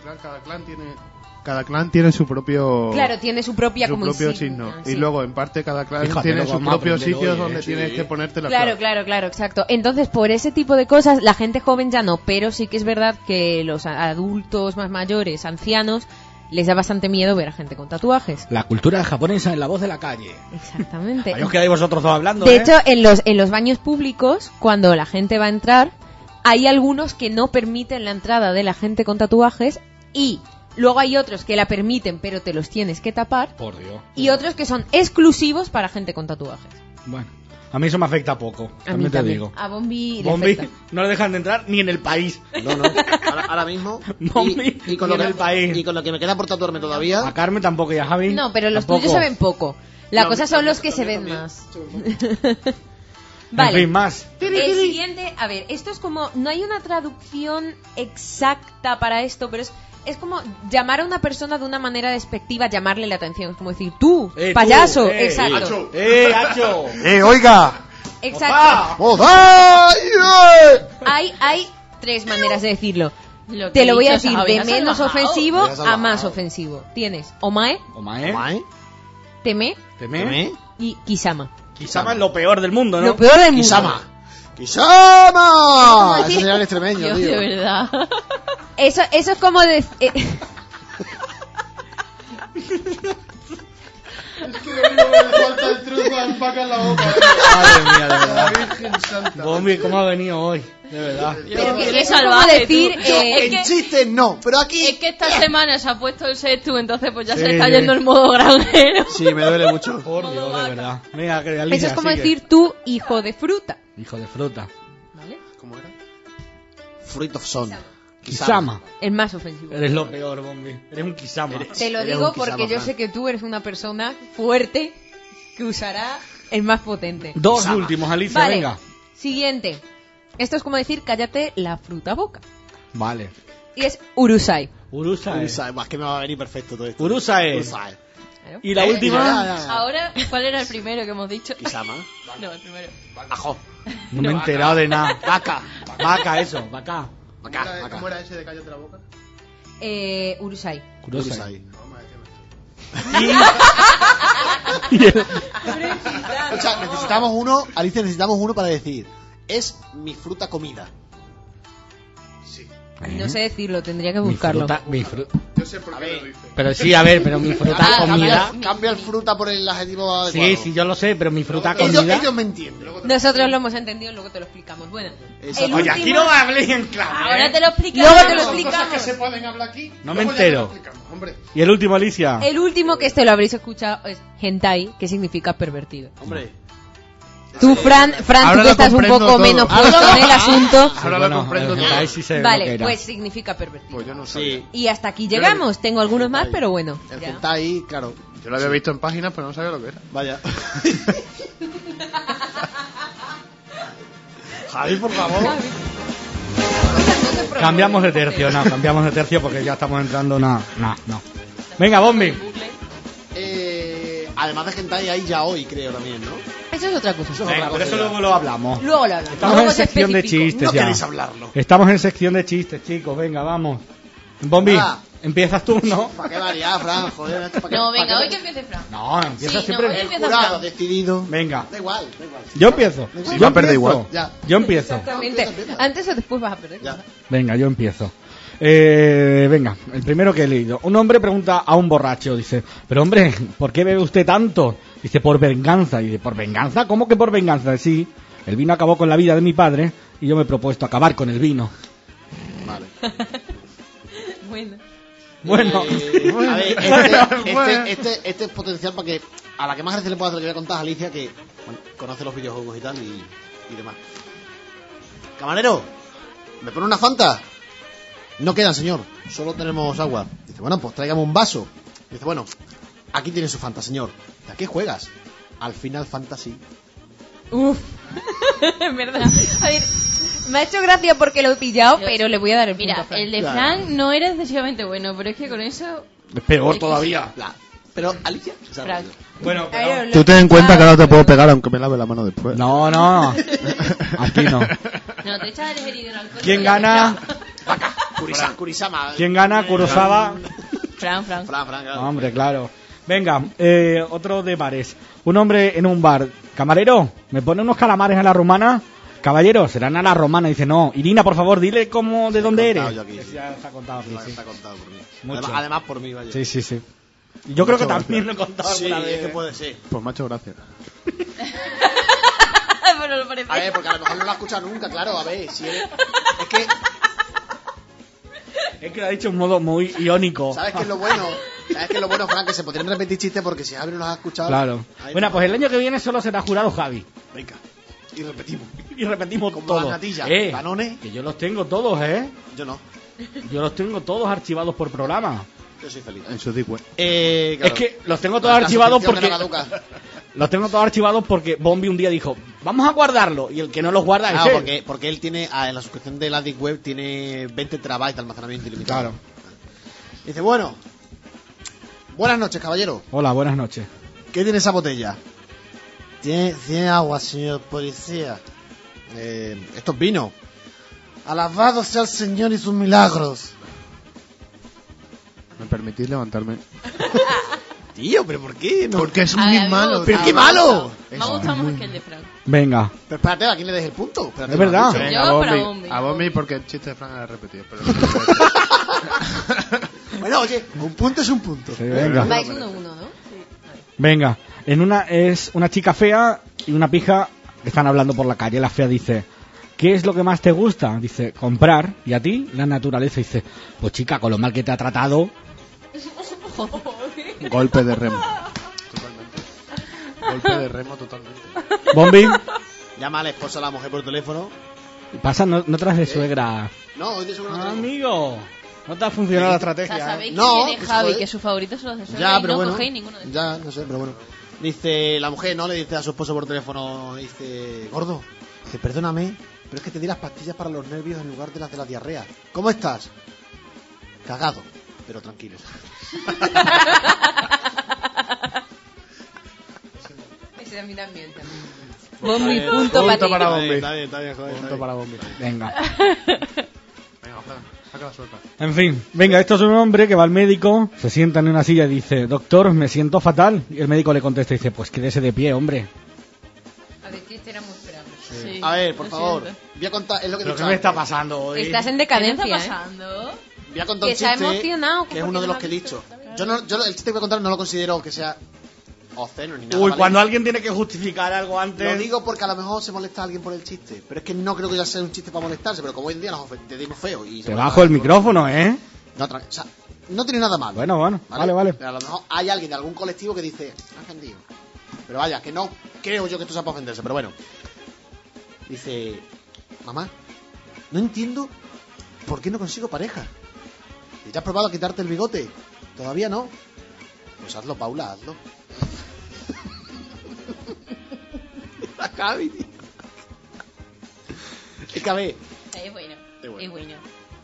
Cada clan tiene su propio Claro, tiene su propia su como propio insignia, signo. sí. Y luego, en parte, cada clan Fíjate, tiene lo su vamos a propio aprender sitio hoy, donde sí. tienes que ponerte la Claro, claro, exacto. Entonces, por ese tipo de cosas, la gente joven ya no, pero sí que es verdad que los adultos más mayores, ancianos, les da bastante miedo ver a gente con tatuajes. La cultura japonesa en la voz de la calle. Exactamente. Ahí os quedáis vosotros dos hablando, De ¿eh? hecho, en los baños públicos, cuando la gente va a entrar, hay algunos que no permiten la entrada de la gente con tatuajes y luego hay otros que la permiten, pero te los tienes que tapar, Por Dios. y otros que son exclusivos para gente con tatuajes. Bueno, a mí eso me afecta poco. A mí También te también. digo. A Bombi le Bombi afecta. no le dejan de entrar ni en el país. No, no. Ahora mismo. Bombi, y con ni lo que, en el país. y con lo que me queda por tatuarme todavía. A Carmen tampoco y a Javi. No, pero los tampoco. tuyos se ven poco. La No, cosa son también, los que se ven también. más. En Vale. fin, más. El siguiente, a ver, esto es como, no hay una traducción exacta para esto, pero es como llamar a una persona de una manera despectiva, llamarle la atención, es como decir, tú, Tú, payaso, exacto. Hacho. Hacho. Oiga! Exacto. ¡Opa! ¡Ay! Hay tres maneras de decirlo. Lo que Te lo he voy a dicho, decir Javi, de has menos salvajado. ofensivo Me has a más salvajado. ofensivo. Tienes omae, Omae. ¿Mai? teme Teme. y kisama. Kisama es lo peor del mundo, ¿no? Lo peor del mundo. ¡Kisama! ¡Kisama! ¿Cómo Eso decir? sería el extremeño, Dios, tío. de verdad. Eso es como de... falta el truco de empacar la boca. Madre mía, de verdad. Virgen Santa. Bombi, ¿cómo ha venido hoy? De verdad. Pero que Eres es como salvaje, decir... tú. eh, En chistes no, pero aquí... Es que esta semana se ha puesto el sexto, entonces pues ya Sí, se le está sí. yendo el modo granjero. Sí, me duele mucho. Por Dios, de verdad. Venga, que Alicia, eso es como sigue. decir tú, hijo de fruta. Hijo de fruta. ¿Vale? ¿Cómo era? Fruit of Son. Kisama. El más ofensivo. Eres lo peor, Bombi. Eres un Kisama. Te lo Eres digo un porque Kisama, yo Fran. sé que tú eres una persona fuerte que usará el más potente. Dos Kisama. últimos, Alicia, Vale, venga. siguiente. Esto es como decir cállate la fruta boca. Vale. Y es Urusai. Urusae. Urusae, más que me va a venir perfecto todo esto. Urusae. Urusae. Claro. Y la última. Ahora, ¿cuál era el primero que hemos dicho? Kisama. No, el primero. Ajo. No me he enterado de nada. Vaca. Vaca, eso, vaca. Vaca. Vaca. ¿Cómo era ese de cállate la boca? Urusai. Urusae. Urusae. Y el- O sea, necesitamos uno, Alicia, necesitamos uno para decir, es mi fruta comida. No sé decirlo, tendría que Mi buscarlo. fruta, mi fruta. Yo sé por qué lo dice. Pero sí, a ver, pero mi fruta comida. Cambia el fruta por el adjetivo adecuado. Sí, sí, yo lo sé, pero mi fruta Ellos, comida. ellos me entienden. Nosotros lo hemos entendido, luego te lo explicamos. Bueno, Exacto. el Oye, aquí último- no me hables en clave. Ahora te lo explicamos. Luego te lo Son cosas que explicamos. se pueden hablar aquí. No me luego ya te lo entero. explicamos, hombre. Y el último, Alicia. El último que este lo habréis escuchado es hentai, que significa pervertido. Hombre. Tú, Fran, tú Ahora que lo estás un comprendo poco todo. menos puesto en el asunto. Ahora lo comprendo todo. Ahí sí sé lo que Vale, era. pues significa pervertido. Pues yo no sé. Sí. Y hasta aquí llegamos. Tengo algunos más, pero bueno. El ya. hentai, claro. Yo lo había visto en páginas, pero no sabía lo que era. Vaya. Javi, por favor. Cambiamos de tercio, no, cambiamos de tercio porque ya estamos entrando. No. Venga, Bombi. Además de hentai hay ya hoy, creo también, ¿no? Eso es otra cosa. Eso es Venga, otra pero eso cosa. luego lo hablamos. Luego lo hablamos. Estamos Luego en te sección de especifico. chistes No ya. queréis hablarlo. Estamos en sección de chistes, chicos. Venga, vamos. Bombi, Nada. empiezas tú, ¿no? ¿Para qué variar, Fran? Joder, esto, ¿para qué? No, ¿para venga, qué? hoy que empiece Fran. No, empieza Sí, siempre. no, El empieza jurado Fran. decidido. Venga, Da igual, da igual. yo empiezo. Sí, Yo va a perder empiezo. igual. Ya. Yo empiezo. Exactamente. Antes o después vas a perder. Ya. Venga, yo empiezo. Venga, el primero que he leído. Un hombre pregunta a un borracho, dice, pero hombre, ¿por qué bebe usted tanto? Dice, por venganza. Y dice, ¿por venganza? ¿Cómo que por venganza? Sí, el vino acabó con la vida de mi padre y yo me he propuesto acabar con el vino. Vale. Bueno. Bueno, A ver, este es potencial para que a la que más gracia le pueda hacer, le voy a contar a Alicia que bueno, conoce los videojuegos y tal y demás. Camarero, ¿me pone una Fanta? No quedan, señor, solo tenemos agua. Dice, bueno, pues tráigame un vaso. Dice, bueno, aquí tiene su Fanta, señor. ¿A qué juegas? Al Final Fantasy. Uf. En verdad. A ver, me ha hecho gracia porque lo he pillado, pero le voy a dar el punto Mira, a Fran. el de Claro. Fran no era excesivamente bueno, pero es que con eso... es peor todavía. Bla. Pero Alicia, o sea, Fran. Bueno, A ver, Tú ten en cuenta que ahora te puedo pegar aunque me lave la mano después. no, aquí no. No, te echas el herido en alcohol. ¿Quién gana? Kurisama. ¿Quién gana? Kurosawa. Fran. Fran, claro. Hombre, claro. Venga, otro de bares. Un hombre en un bar. Camarero, ¿me pone unos calamares a la romana? Caballero, serán a la romana. Dice, no. Irina, por favor, dile cómo, de dónde contado eres. yo aquí, sí. Ya está contado aquí, sí. Está contado por mí. Mucho. Además por mí, vaya. Sí. Yo creo que Muchas también lo he contado Sí, alguna vez. es que puede ser. Pues macho, gracias. Pero lo parece. A ver, porque a lo mejor no lo ha escuchado nunca, claro. A ver, si eres... Es que, Es que lo ha dicho de un modo muy iónico. ¿sabes qué es lo bueno? ¿Sabes qué es lo bueno, Frank? Que se podrían repetir chistes porque si Javi no los ha escuchado... Claro. ahí Bueno, no. pues el año que viene solo será jurado Javi. Venga, y repetimos. Y repetimos Como todo. las natillas, Danone. Que yo los tengo todos, ¿eh? Yo no, Yo los tengo todos archivados por programa. yo soy feliz. En su disco. Claro. Es que los tengo todos La archivados suscripción porque... de la caduca. Los tengo todos archivados porque Bombi un día dijo, vamos a guardarlo. Y el que no los guarda es Claro, él. porque él tiene, en la suscripción de la Deep Web tiene 20 terabytes de almacenamiento ilimitado. Claro. Dice, bueno, buenas noches, caballero. Hola, buenas noches. ¿Qué tiene esa botella? Tiene agua, señor policía. Esto es vino. Alabado sea el Señor y sus milagros. ¿Me permitís levantarme? Tío, ¿pero por qué? No. Porque es A ver, muy a mí me malo. gusta. ¡Pero tío. qué malo! Me ha gustado más que el de Fran. Venga. Pero espérate, ¿a quién le des el punto? Espérate, Es verdad. me lo has dicho. Venga, Yo para Bombi. Bombi. A Bombi porque el chiste de Fran era repetido. Pero Bueno, oye, un punto es un punto. Sí, venga. Vais 1-1, ¿no? Venga. Es una chica fea y una pija que están hablando por la calle. La fea dice, ¿qué es lo que más te gusta? Dice, comprar. ¿Y a ti? La naturaleza. Dice, pues chica, con lo mal que te ha tratado. Golpe de remo. Totalmente. Golpe de remo totalmente. Bombi, Llama a la esposa a la mujer por teléfono. pasa, no traes de suegra. No, hoy de seguro no Ah, tenemos. amigo, no te ha funcionado la O sea, estrategia. sabéis No, que tiene pues, Javi, joder. que sus favoritos son los de suegra Ya, y pero no bueno. cogéis ninguno de esos. Ya, no sé, pero bueno. Dice la mujer, ¿no? Le dice a su esposo por teléfono, dice, gordo, dice, perdóname, pero es que te di las pastillas para los nervios en lugar de las de la diarrea. ¿Cómo estás? Cagado, pero tranquilo. Ese a mí también. Pues Bombi, está bien. punto para ti. para Bombi. Está bien, joder. está Punto bien. para Bombi. Venga. Venga, saca la suelta. En fin, venga, esto es un hombre que va al médico, se sienta en una silla y dice, doctor, me siento fatal. Y el médico le contesta y dice, pues quédese de pie, hombre. A ver, que este era muy esperable. Sí, A ver, por lo favor, siento. voy a contar, es lo que he ¿Pero dicho qué me está antes. pasando hoy? Estás en ¿Qué te está decadencia, ¿eh? pasando? Voy a contar Que un se ha chiste emocionado, que es porque uno de no los lo que he ha visto. dicho. Yo el chiste que voy a contar no lo considero que sea obsceno ni nada. Uy, ¿vale? cuando alguien tiene que justificar algo antes... Lo digo porque a lo mejor se molesta a alguien por el chiste, pero es que no creo que ya sea un chiste para molestarse, pero como hoy en día nos ofendemos feo y... Te bajo el micrófono, ¿eh? No, o sea, no tiene nada malo. Bueno, vale. Pero a lo mejor hay alguien de algún colectivo que dice, me ha ofendido. Pero vaya, que no creo yo que esto sea para ofenderse, pero bueno. Dice, mamá, no entiendo por qué no consigo pareja. ¿Ya has probado a quitarte el bigote? ¿Todavía no? Pues hazlo, Paula, hazlo. La Javi, tío. Es que a ver, Es bueno. Es bueno. Es bueno.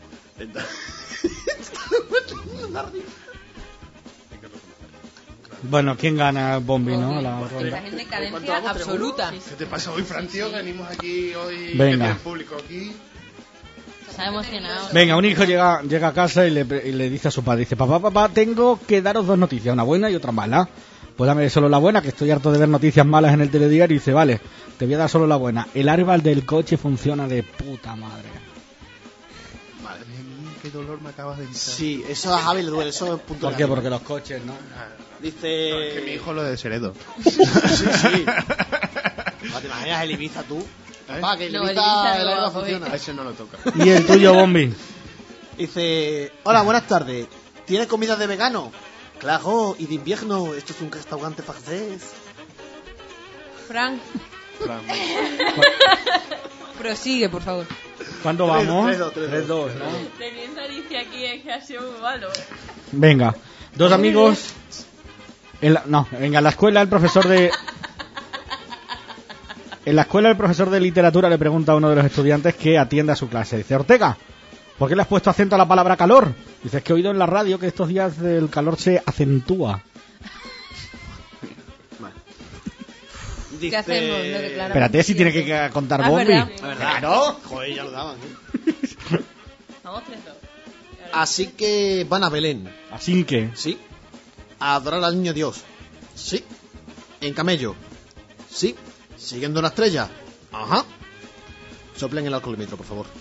Bueno, ¿quién gana Bombi, no? La Bombi, ronda. estás en decadencia ¿Cuánto vamos? absoluta. ¿Qué te pasa hoy, Francio? Venimos aquí hoy. Venga. que el público aquí. Se ha emocionado. Venga, un hijo llega a casa y le dice a su padre, dice, papá, tengo que daros dos noticias, una buena y otra mala. Pues dame solo la buena, que estoy harto de ver noticias malas en el telediario. Y dice, vale, te voy a dar solo la buena. El árbol del coche funciona de puta madre. Madre mía, qué dolor me acabas de quitar. sí, eso a Javi le duele, eso es punto ¿Por qué? negativo. Porque los coches, ¿no? Dice... No, es que mi hijo lo desheredó. sí. ¿Te imaginas el Ibiza tú? Papá, que el No, el Ibiza Ibiza el no, aire hoy. funciona. A ese no lo toca. Y el tuyo, Bombi. Dice, hola, buenas tardes. ¿Tiene comida de vegano? Claro, y de invierno. Esto es un restaurante francés. Frank, Plan, prosigue, por favor. ¿Cuánto vamos? 3-2, 3-2, ¿no? Teniendo a Alicia aquí es que ha sido muy malo. Venga, dos amigos... En la escuela el profesor de... En la escuela el profesor de literatura le pregunta a uno de los estudiantes que atiende a su clase. Dice, Ortega, ¿por qué le has puesto acento a la palabra calor? Dice, es que he oído en la radio que estos días el calor se acentúa. Dice... ¿Qué hacemos? Lo declaramos. Espérate, si tiene que contar Ah, Bombi. ¿verdad? Claro. Joder, ya lo daban. Vamos 3-2. Así que van a Belén. Así que... Sí. A adorar al niño Dios. Sí. En camello. Sí. Siguiendo una estrella. Ajá. Soplen el alcoholímetro, por favor.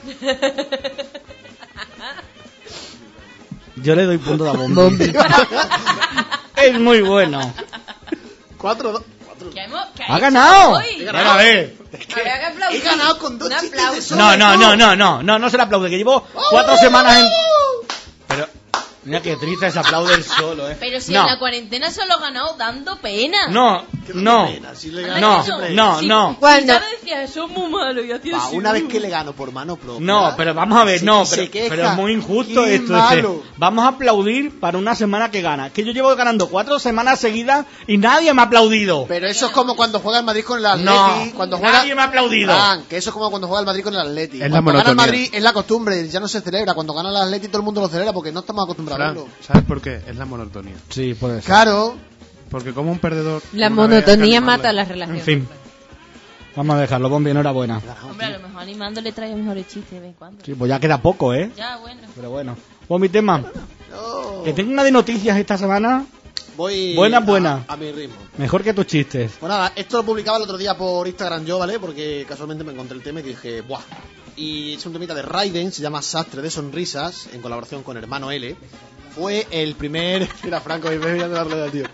Yo le doy punto a Bombi. Es muy bueno. 4-2. ¡Ha ganado! hoy? Venga, a ver. Había que aplaudir. He ganado con dos Un chistes de aplauso. eso. No se le aplaude, que llevo 4 semanas en... Pero, mira que triste se aplaude el solo, Pero si no. en la cuarentena solo ha ganado dando pena. No, no, Si le Anda, gano no, eso. siempre. no, Si no. ¿Cuándo? Pizarro decía, eso es muy malo. Y hacía Va, así, una vez que le gano por mano propia. No, pero vamos a ver, se- no, se queja. pero es muy injusto Qué esto. malo. Dice, vamos a aplaudir para una semana que gana. Que yo llevo ganando 4 semanas seguidas y nadie me ha aplaudido. Pero eso es como cuando juega el Madrid con el Atleti. No, Cuando juega... nadie me ha aplaudido. Fran, que eso es como cuando juega el Madrid con el Atleti. Es la Cuando gana el monotonía. Madrid es la costumbre, ya no se celebra. Cuando gana el Atleti todo el mundo lo celebra porque no estamos acostumbrados a Fran, verlo. ¿sabes por qué? Es la monotonía. Sí, puede ser. Claro. Porque como un perdedor... La una vez hay que monotonía animarle. mata las En relaciones. fin. Vamos a dejarlo, Bombi, enhorabuena. Hombre, a lo mejor animándole trae mejores chistes de vez en cuando. Sí, pues ya queda poco, ¿eh? Ya, bueno. Pero bueno. Bombi, tema. No. Que tengo una de noticias esta semana. Voy Buena. a mi ritmo. Mejor que tus chistes. Pues nada, esto lo publicaba el otro día por Instagram yo, ¿vale? Porque casualmente me encontré el tema y dije, ¡buah! Y es un temita de Raiden, se llama Sastre de Sonrisas, en colaboración con Hermano L. Fue el primer... Mira, Franco, me voy a dar la rueda, tío.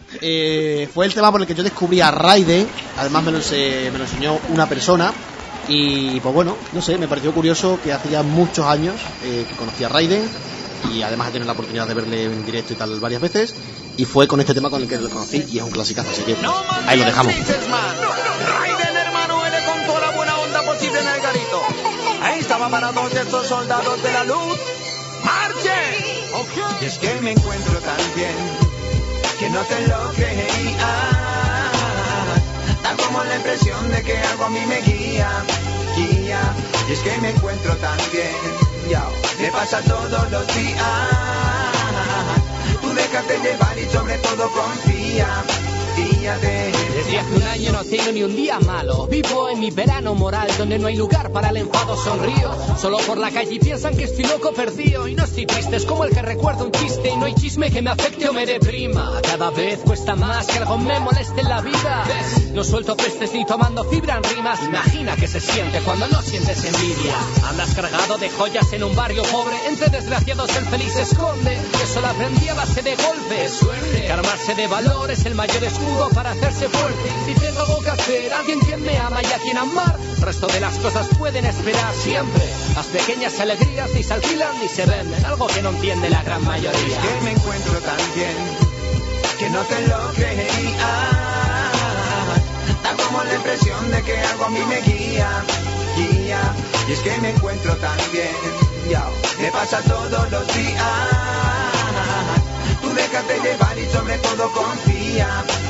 Fue el tema por el que yo descubrí a Raiden. Además me lo enseñó una persona. Y pues bueno, no sé, me pareció curioso que hace ya muchos años que conocí a Raiden, y además he tenido la oportunidad de verle en directo y tal varias veces, y fue con este tema con el que lo conocí, y es un clasicazo, así que ahí lo dejamos. Raiden, hermano, él con toda la buena onda posible en el garito. Ahí estaba para todos estos soldados de la luz. ¡Marchen! Y es que me encuentro tan bien que no te lo creía. Da como la impresión de que algo a mí me guía. Y es que me encuentro tan bien, me pasa todos los días. Tú déjate llevar y sobre todo confía. Desde hace un año no tengo ni un día malo. Vivo en mi verano moral donde no hay lugar para el enfado. Sonrío solo por la calle y piensan que estoy loco perdido. Y no estoy triste, es como el que recuerda un chiste. Y no hay chisme que me afecte o me deprima. Cada vez cuesta más que algo me moleste en la vida. ¿Ves? No suelto pestes ni tomando fibra en rimas. Imagina que se siente cuando no sientes envidia. Andas cargado de joyas en un barrio pobre. Entre desgraciados el feliz se esconde. Eso lo aprendí a base de golpes. Suerte, que armarse de valor es el mayor escudo para hacerse fuerte. Si tengo algo que hacer, alguien que me ama y a quien amar, el resto de las cosas pueden esperar siempre. Las pequeñas alegrías ni se alquilan ni se venden, algo que no entiende la gran mayoría. Es que me encuentro tan bien que no te lo creía. Da como la impresión de que algo a mí me guía. Y es que me encuentro tan bien, me pasa todos los días. Tú déjate llevar y sobre todo confía.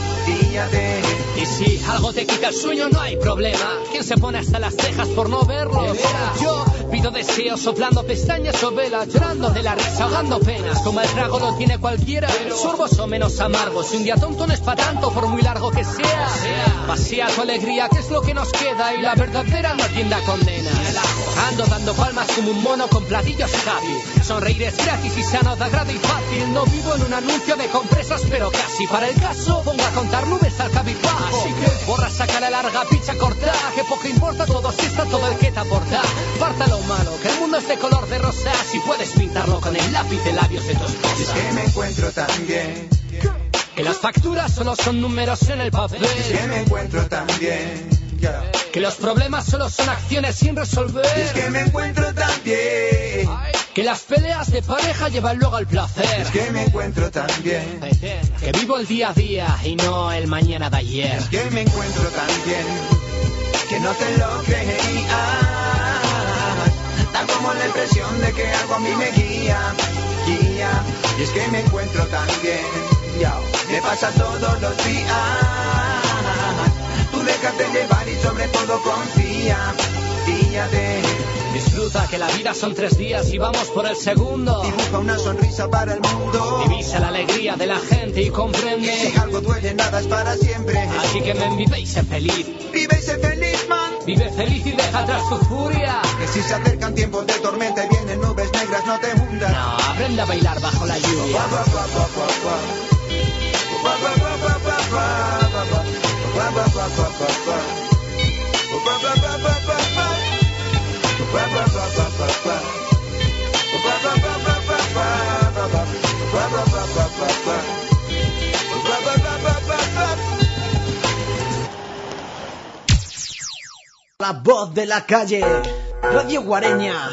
Y si algo te quita el sueño no hay problema. ¿Quién se pone hasta las cejas por no verlo? Yo pido deseos soplando pestañas o velas, llorando de la risa, ahogando penas. Como el trago lo tiene cualquiera, sorbos o menos amargos. Si un día tonto no es pa' tanto por muy largo que sea. Pasea tu alegría que es lo que nos queda. Y la verdadera no atienda condenas. Ando dando palmas como un mono con platillos happy. Sonreír es gratis y sano de agrado y fácil. No vivo en un anuncio de compresas pero casi. Para el caso pongo a contar nubes al cabizbajo. Así que borra, saca la larga picha corta. Que poco importa todo si está todo el que te aporta. Parta lo malo, que el mundo es de color de rosa. Si puedes pintarlo con el lápiz de labios de tu esposa. Es que me encuentro tan bien que las facturas solo son números en el papel. Es que me encuentro tan bien que los problemas solo son acciones sin resolver. Es que me encuentro tan bien que las peleas de pareja llevan luego al placer. Es que me encuentro tan bien que vivo el día a día y no el mañana de ayer. Es que me encuentro tan bien que no te lo creía. Da como la impresión de que algo a mí me guía. Y es que me encuentro tan bien, me pasa todos los días. Tú déjate llevar y sobre todo confía. Disfruta que la vida son 3 días y vamos por el segundo. Dibuja una sonrisa para el mundo. Divisa la alegría de la gente y comprende. Si algo duele nada es para siempre. Así que ven, vive y sé feliz. Vive y sé feliz, man. Vive feliz y deja atrás tu furia. Que si se acercan tiempos de tormenta y vienen nubes negras no te hundas. No, aprende a bailar bajo la lluvia. La voz de la calle, Radio Guareña.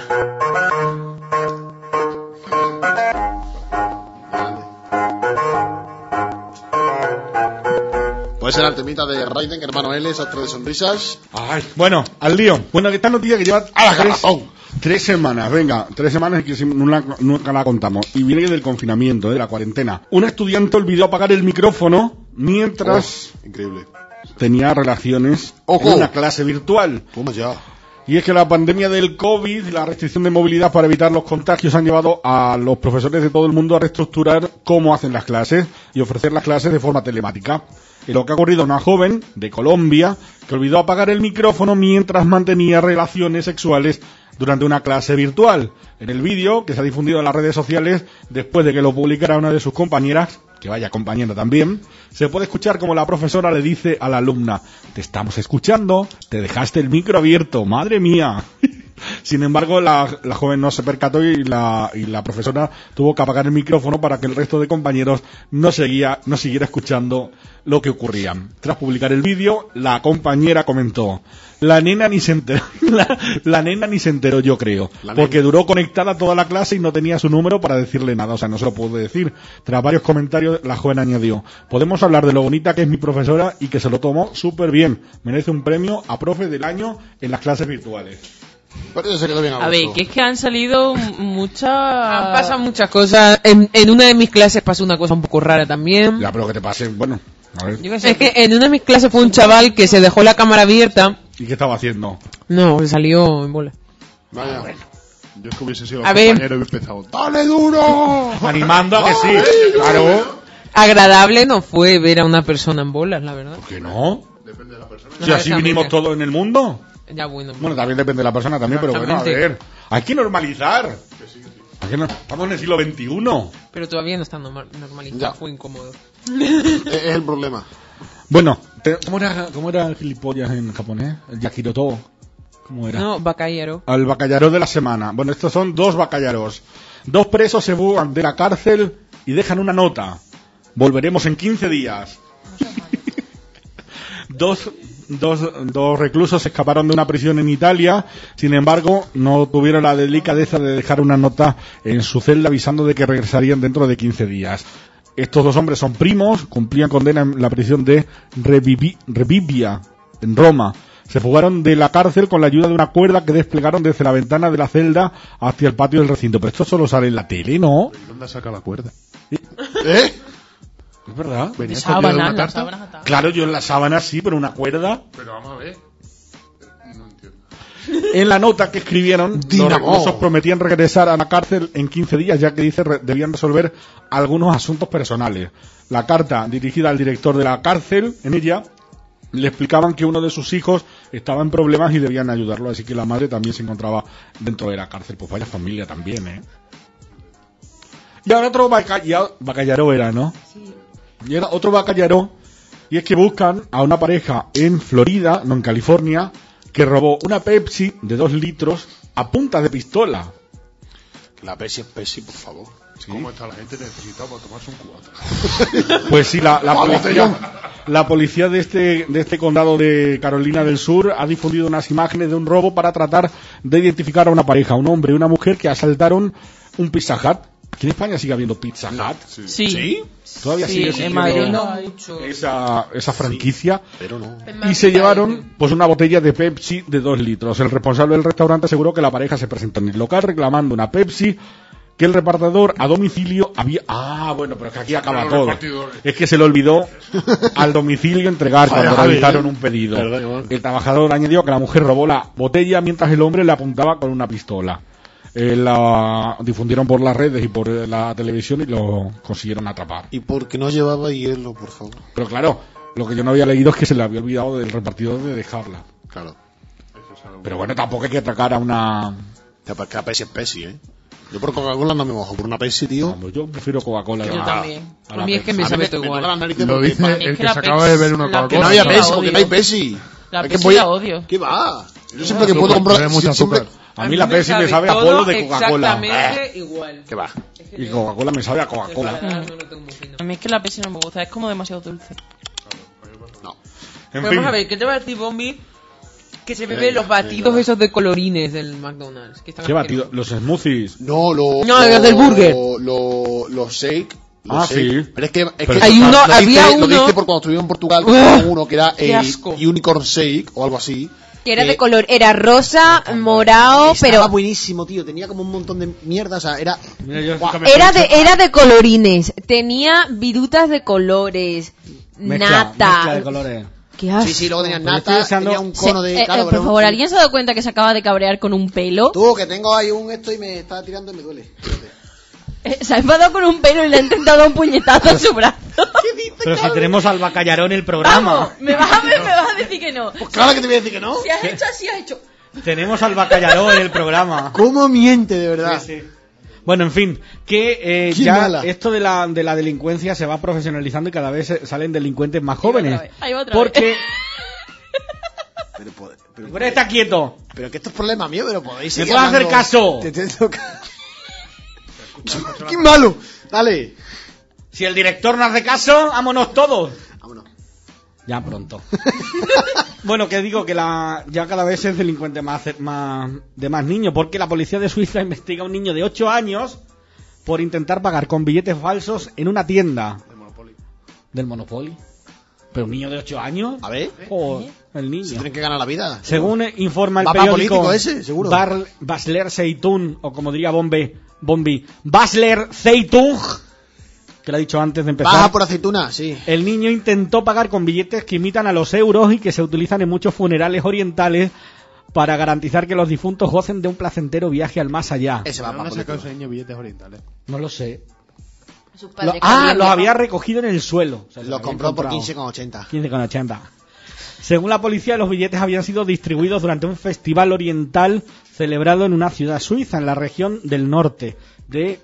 Pues era el temita de Raiden, hermano L, otro de sonrisas. Ay, bueno, al lío. Bueno, que esta noticia que lleva tres semanas, venga, 3 semanas y que nunca la contamos. Y viene del confinamiento, de la cuarentena. Un estudiante olvidó apagar el micrófono mientras increíble. tenía relaciones en una clase virtual. Toma ya. Y es que la pandemia del COVID y la restricción de movilidad para evitar los contagios han llevado a los profesores de todo el mundo a reestructurar cómo hacen las clases y ofrecer las clases de forma telemática. Y lo que ha ocurrido a una joven de Colombia que olvidó apagar el micrófono mientras mantenía relaciones sexuales durante una clase virtual. En el vídeo, que se ha difundido en las redes sociales después de que lo publicara una de sus compañeras, que vaya compañera también, se puede escuchar como la profesora le dice a la alumna: te estamos escuchando, te dejaste el micro abierto, madre mía. Sin embargo, la joven no se percató y la profesora tuvo que apagar el micrófono para que el resto de compañeros no siguiera escuchando lo que ocurría. Tras publicar el vídeo, la compañera comentó: la nena ni se enteró, la nena ni se enteró, yo creo, porque duró conectada toda la clase y no tenía su número para decirle nada, o sea, no se lo puedo decir. Tras varios comentarios, la joven añadió: podemos hablar de lo bonita que es mi profesora y que se lo tomó súper bien, merece un premio a profe del año en las clases virtuales. Pero se quedó bien A ver, que es que han salido muchas... Han pasado muchas cosas. En una de mis clases pasó una cosa un poco rara también. Ya, pero que te pase, bueno, a ver. Es que en una de mis clases fue un chaval que se dejó la cámara abierta. ¿Y qué estaba haciendo? No, se salió en bola. Vaya. Yo es que hubiese sido A ver. compañero y hubiese empezado: ¡dale duro! Animando a que sí, claro. Agradable no fue ver a una persona en bolas, la verdad. ¿Por qué no? Depende de la persona. Si así vinimos todos en el mundo. Ya bueno. Bueno, también depende de la persona también, pero bueno, a ver. Hay que normalizar. Estamos en el siglo XXI. Pero todavía no está normalizado. Ya. Fue incómodo. Es el problema. Bueno, ¿cómo era el gilipollas en japonés? El yakiroto. ¿Cómo era? No, Bacallaro. Al bacallaro de la semana. Bueno, estos son 2 bacallaros. 2 presos se fugan de la cárcel y dejan una nota. Volveremos en 15 días. Dos reclusos escaparon de una prisión en Italia, sin embargo no tuvieron la delicadeza de dejar una nota en su celda avisando de que regresarían dentro de 15 días. Estos 2 hombres son primos, cumplían condena en la prisión de Rebibbia, en Roma. Se fugaron de la cárcel con la ayuda de una cuerda que desplegaron desde la ventana de la celda hacia el patio del recinto. Pero esto solo sale en la tele, ¿no? ¿Dónde saca la cuerda? ¿Eh? ¿Es verdad? ¿Venía Sábanas, las sábanas atadas. Claro, yo en la sábana sí, pero una cuerda. Pero vamos a ver. No entiendo. En la nota que escribieron, los reclusos prometían regresar a la cárcel en 15 días, ya que dice debían resolver algunos asuntos personales. La carta, dirigida al director de la cárcel, en ella le explicaban que uno de sus hijos estaba en problemas y debían ayudarlo, así que la madre también se encontraba dentro de la cárcel. Pues vaya familia también, ¿eh? Y ahora otro bacallaro era, ¿no? Sí. Y era otro bacallaro, y es que buscan a una pareja en Florida, no en California, que robó una Pepsi de 2 litros a punta de pistola. La Pepsi es Pepsi, por favor. ¿Sí? ¿Cómo está la gente necesitada para tomarse un 4? Pues sí, la policía de este condado de Carolina del Sur ha difundido unas imágenes de un robo para tratar de identificar a una pareja, un hombre y una mujer que asaltaron un Pizza Hut. Aquí en España sigue habiendo Pizza Hut. Sí. Todavía sigue en Madrid existiendo esa franquicia. Sí, pero no. Y se llevaron pues una botella de Pepsi de 2 litros. El responsable del restaurante aseguró que la pareja se presentó en el local reclamando una Pepsi, que el repartidor a domicilio había... Ah, bueno, pero es que aquí acaba todo. Es que se le olvidó al domicilio entregar cuando realizaron un pedido. El trabajador añadió que la mujer robó la botella mientras el hombre le apuntaba con una pistola. La difundieron por las redes y por la televisión y lo consiguieron atrapar. ¿Y por qué no llevaba hielo, por favor? Pero claro, lo que yo no había leído es que se le había olvidado del repartidor de dejarla. Claro. Pero bueno, tampoco hay que atracar a una... Que la Pepsi es Pepsi, ¿eh? Yo por Coca-Cola no me mojo, por una Pepsi, tío. No, yo prefiero Coca-Cola. Yo también. A mí es que me sabe todo igual. Lo dice el que se acaba de ver una Coca-Cola. Que no había Pepsi, porque no hay Pepsi. La Pepsi la odio. ¿Qué va? Yo siempre que puedo comprar... A mí la Pepsi me sabe a polvo de Coca-Cola. Exactamente igual. ¿Qué va? Y Coca-Cola me sabe a Coca-Cola. A mí es que la Pepsi no me gusta, es como demasiado dulce. No. En Vamos fin. a ver, ¿qué te va a decir, Bombi? Que se bebe los batidos esos de colorines del McDonald's. Que están ¿Qué batido? Los smoothies. No, los del burger. Los shake. Sí. Pero es que hay uno, había lo uno. dije por cuando estuvimos en Portugal, uno que era Qué el asco. Unicorn Shake o algo así. Que era de color, era rosa, morado, Estaba pero buenísimo, tío. Tenía como un montón de mierda, o sea, era... Mira, yo Guau. era de colorines. Tenía virutas de colores, mezcla nata. de colores. Qué asco. Sí, luego tenían Pero nata, estoy deseando- tenía un cono de... claro, Por pero- favor, ¿alguien se ha dado cuenta que se acaba de cabrear con un pelo? Tú, que tengo ahí un esto y me está tirando y me duele. Se ha enfadado con un pelo y le ha intentado dar un puñetazo en su brazo. Pero si tenemos al bacallarón en el programa. Vamos, me vas a decir que no. Pues claro que te voy a decir que no. Si has hecho así, has hecho. Tenemos al bacallarón en el programa. ¿Cómo miente, de verdad? Sí. Bueno, en fin, que Qué ya mala. esto de la delincuencia se va profesionalizando y cada vez salen delincuentes más jóvenes. Ahí va otra Porque Pero está quieto. Pero que esto es problema mío, pero podéis ¿Me seguir puedes hacer hablando. caso? Te toca. ¡Qué malo! Dale. Si el director no hace caso, vámonos todos. Vámonos. Ya pronto. Bueno, que digo que ya cada vez es delincuente más niños, porque la policía de Suiza investiga a un niño de 8 años por intentar pagar con billetes falsos en una tienda. Del Monopoly. Pero un niño de 8 años. A ver. Joder, el niño. Se tienen que ganar la vida. Según informa el Papá periódico político ese, seguro. Basler Zeitung, o como diría Bombi, Basler Zeitung, que lo ha dicho antes de empezar. Baja por aceituna, sí. El niño intentó pagar con billetes que imitan a los euros y que se utilizan en muchos funerales orientales para garantizar que los difuntos gocen de un placentero viaje al más allá. Ese va ¿No para han sacado político. ese niño billetes orientales? No lo sé. Sus padres Los había recogido en el suelo. O sea, Los compró por 15,80. 15,80. Según la policía, los billetes habían sido distribuidos durante un festival oriental celebrado en una ciudad suiza, en la región del norte de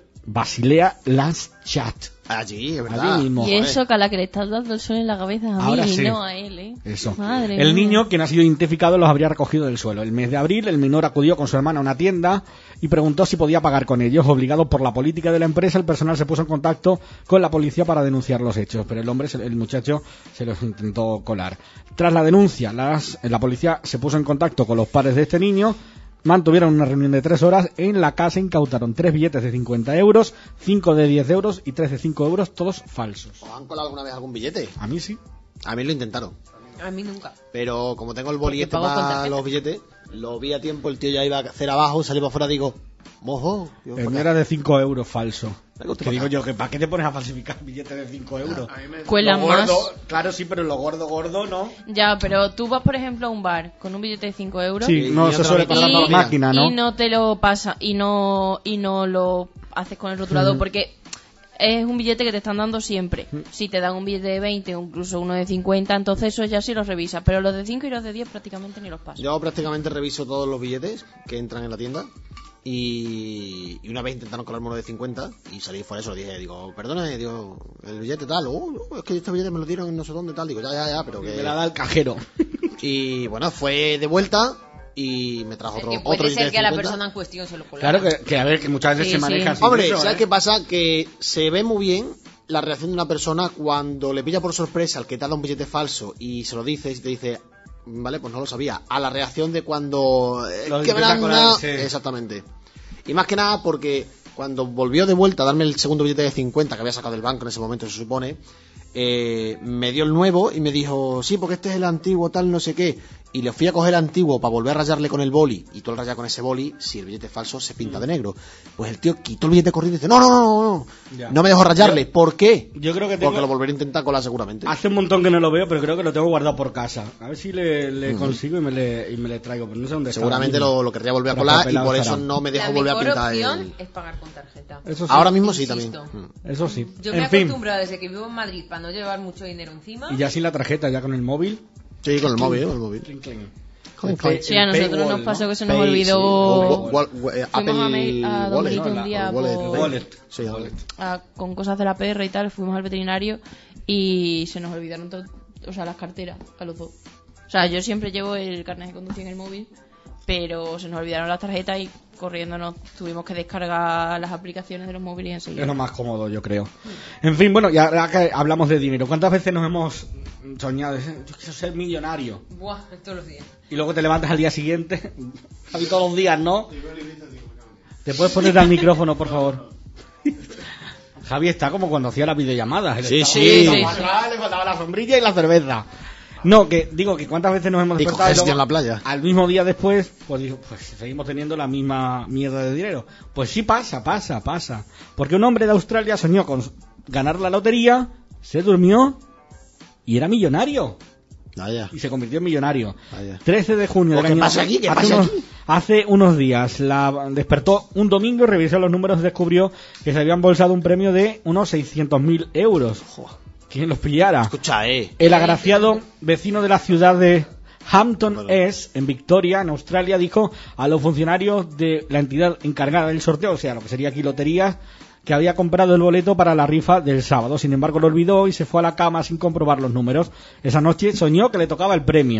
Basilea-Landstadt. Allí, es verdad. Allí mismo. Y eso que a la que le estás dando el sol en la cabeza a mí Ahora y sí. no a él, ¿eh? Eso. Madre El mía. niño, quien ha sido identificado, los habría recogido del suelo. El mes de abril, el menor acudió con su hermana a una tienda y preguntó si podía pagar con ellos. Obligado por la política de la empresa, el personal se puso en contacto con la policía para denunciar los hechos, pero el muchacho se los intentó colar. Tras la denuncia, la policía se puso en contacto con los padres de este niño. Mantuvieron una reunión de 3 horas. En la casa incautaron 3 billetes de 50 euros, 5 de 10 euros y 3 de 5 euros, todos falsos. ¿Os han colado alguna vez algún billete? A mí sí. A mí lo intentaron. A mí nunca. Pero como tengo el bolillete pago con para tarjeta. los billetes, lo vi a tiempo, el tío ya iba a hacer abajo, salí para afuera, digo, mojo. Digo, El mío era de 5 euros falso. Que digo yo, que ¿para qué te pones a falsificar billetes de 5 euros? Cuelan Lo más. gordo, claro, sí, pero lo gordo, ¿no? Ya, pero tú vas, por ejemplo, a un bar con un billete de 5 euros Sí, no se suele pasar por la máquina, ¿no? y no te lo pasa y no lo haces con el rotulador porque es un billete que te están dando siempre. Si te dan un billete de 20 o incluso uno de 50, entonces eso ya sí los revisas, pero los de 5 y los de 10 prácticamente ni los pasas. Yo prácticamente reviso todos los billetes que entran en la tienda. Y una vez intentaron colarme uno de 50 y salí fuera de eso, dije, digo, perdona, digo, el billete tal, no, es que este billete me lo dieron en no sé dónde tal, digo, ya, pero que... Me la da el cajero. Y bueno, fue de vuelta y me trajo Es otro que otro puede billete ser de que a la 50. persona en cuestión se lo colaron. Claro que a ver, que muchas veces Sí, se sí. maneja así. Hombre, eso, ¿sabes ¿eh? qué pasa? Que se ve muy bien la reacción de una persona cuando le pilla por sorpresa al que te ha dado un billete falso y se lo dices y te dice, vale, pues no lo sabía, a la reacción de cuando... Lo que me intenta dan colar, una- sí. Exactamente. Y más que nada porque cuando volvió de vuelta a darme el segundo billete de 50 que había sacado del banco en ese momento, se supone, me dio el nuevo y me dijo, sí, porque este es el antiguo, tal, no sé qué. Y le fui a coger el antiguo para volver a rayarle con el boli. Y tú al rayar con ese boli, si el billete es falso, se pinta de negro. Pues el tío quitó el billete corriendo y dice, no. Ya. No me dejó rayarle. ¿Por qué? Yo creo que tengo... Porque lo volveré a intentar colar seguramente. Hace un montón que no lo veo, pero creo que lo tengo guardado por casa. A ver si le consigo y me le traigo, pero no sé dónde está. Seguramente ahora mismo. lo querría volver a Pero colar y papelado por estará. eso no me dejo La volver a mejor pintar opción el... es pagar con tarjeta. Eso sí. Ahora mismo sí Insisto. también. Eso sí. Yo me he En fin. acostumbrado desde que vivo en Madrid para no llevar mucho dinero encima. Y ya sin la tarjeta, ya con el móvil. Sí, con el móvil, con el móvil. Clink, clink. Clink, clink. Sí, a El nosotros paywall, nos pasó ¿no? que se nos Pay, olvidó. sí. Fuimos a Don Wallet, Benito ¿no? un día Wallet. Sí, wallet. Con cosas de la PR y tal, fuimos al veterinario y se nos olvidaron las carteras a los dos. O sea, yo siempre llevo el carnet de conducción en el móvil, pero se nos olvidaron las tarjetas y corriendo nos tuvimos que descargar las aplicaciones de los móviles y Es enseguida. lo más cómodo, yo creo. En fin, bueno, ya que hablamos de dinero, ¿cuántas veces nos hemos soñado? Yo quiero ser millonario. Buah, todos los días. Y luego te levantas al día siguiente. Javi, todos los días, ¿no? ¿Te puedes poner al micrófono, por favor? Javi está como cuando hacía las videollamadas. Él Sí, estaba sí. como atrás, le faltaba la sombrilla y la cerveza. No, que digo que cuántas veces nos hemos Y despertado y cogestión luego, en la playa. al mismo día después, pues digo, pues seguimos teniendo la misma mierda de dinero. Pues sí pasa. Porque un hombre de Australia soñó con ganar la lotería, se durmió y era millonario. Vaya. Y se convirtió en millonario. Vaya. 13 de junio del ¿Qué año... pasa aquí? ¿Qué hace pasa unos- aquí? Hace unos días despertó un domingo y revisó los números y descubrió que se había embolsado un premio de unos 600.000 euros. ¿Quién los pillara? Escucha, El agraciado vecino de la ciudad de Hampton East, en Victoria, en Australia, dijo a los funcionarios de la entidad encargada del sorteo, o sea, lo que sería aquí loterías, que había comprado el boleto para la rifa del sábado. Sin embargo, lo olvidó y se fue a la cama sin comprobar los números. Esa noche soñó que le tocaba el premio.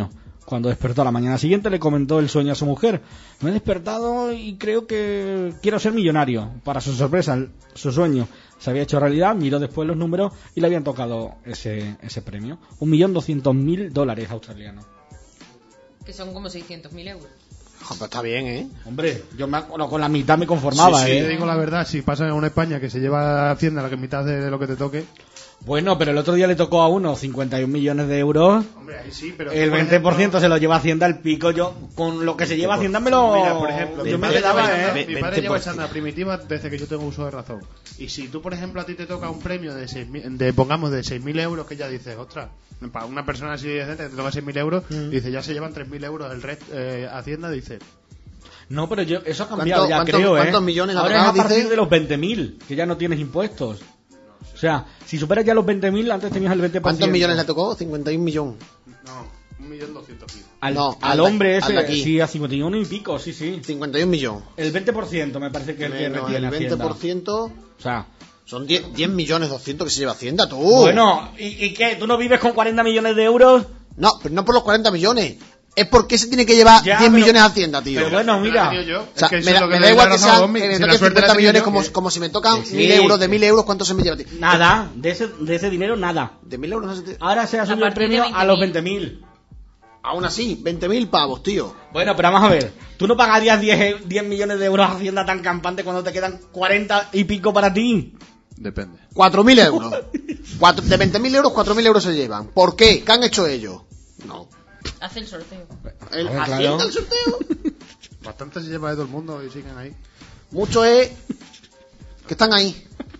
Cuando despertó a la mañana siguiente le comentó el sueño a su mujer. Me he despertado y creo que quiero ser millonario. Para su sorpresa, su sueño se había hecho realidad, miró después los números y le habían tocado ese premio. $1.200.000 australianos. Que son como 600.000 euros. Pues está bien, ¿eh? Hombre, yo con la mitad me conformaba, Sí, ¿eh? te digo la verdad, si pasa en una España que se lleva a Hacienda la mitad de lo que te toque... Bueno, pero el otro día le tocó a uno 51 millones de euros. Hombre, ahí sí, pero... El 20% se lo lleva Hacienda al pico. Yo, con lo que se lleva Hacienda me lo... Mira, por ejemplo, yo me quedaba, mi padre lleva echando primitiva desde que yo tengo uso de razón. Y si tú, por ejemplo, a ti te toca un premio de 6.000 euros, que ya dices, ostras, para una persona así decente que te toca 6.000 euros, dice, ya se llevan 3.000 euros el resto, Hacienda dice... No, pero eso ha cambiado ya, ¿Cuántos creo, ¿eh? ¿Cuántos millones ahora es a partir dice? de los 20.000, que ya no tienes impuestos. O sea, si superas ya los 20.000, antes tenías el 20%. ¿Cuántos millones le tocó? 51 millones. No, 1.200.000. No, al hombre ese, aquí. sí, a 51 y pico, sí. 51 millones. El 20% me parece que el que retiene el Hacienda. 20%... O sea... Son 10 millones 200 que se lleva Hacienda, tú. Bueno, ¿y qué? ¿Tú no vives con 40 millones de euros? No, pero no por los 40 millones. Es porque se tiene que llevar Ya, 10 pero- millones a Hacienda, tío. Pero bueno, mira. O sea, me da igual que sean que me toquen 50 millones como si me tocan 1.000 euros. De 1.000 euros, ¿cuánto se me lleva? Nada, de ese dinero nada. De 1.000 euros no se te... Ahora se ha subido el partir de premio a los 20.000. 20.000. Aún así, 20.000 pavos, tío. Bueno, pero vamos a ver. ¿Tú no pagarías 10 millones de euros a Hacienda tan campante cuando te quedan 40 y pico para ti? Depende. 4.000 euros. De 20.000 euros, 4.000 euros se llevan. ¿Por qué? ¿Qué han hecho ellos? No. Hace el sorteo. ¿Hacienda claro. el sorteo? Bastante se lleva de todo el mundo y siguen ahí. Mucho es que están ahí.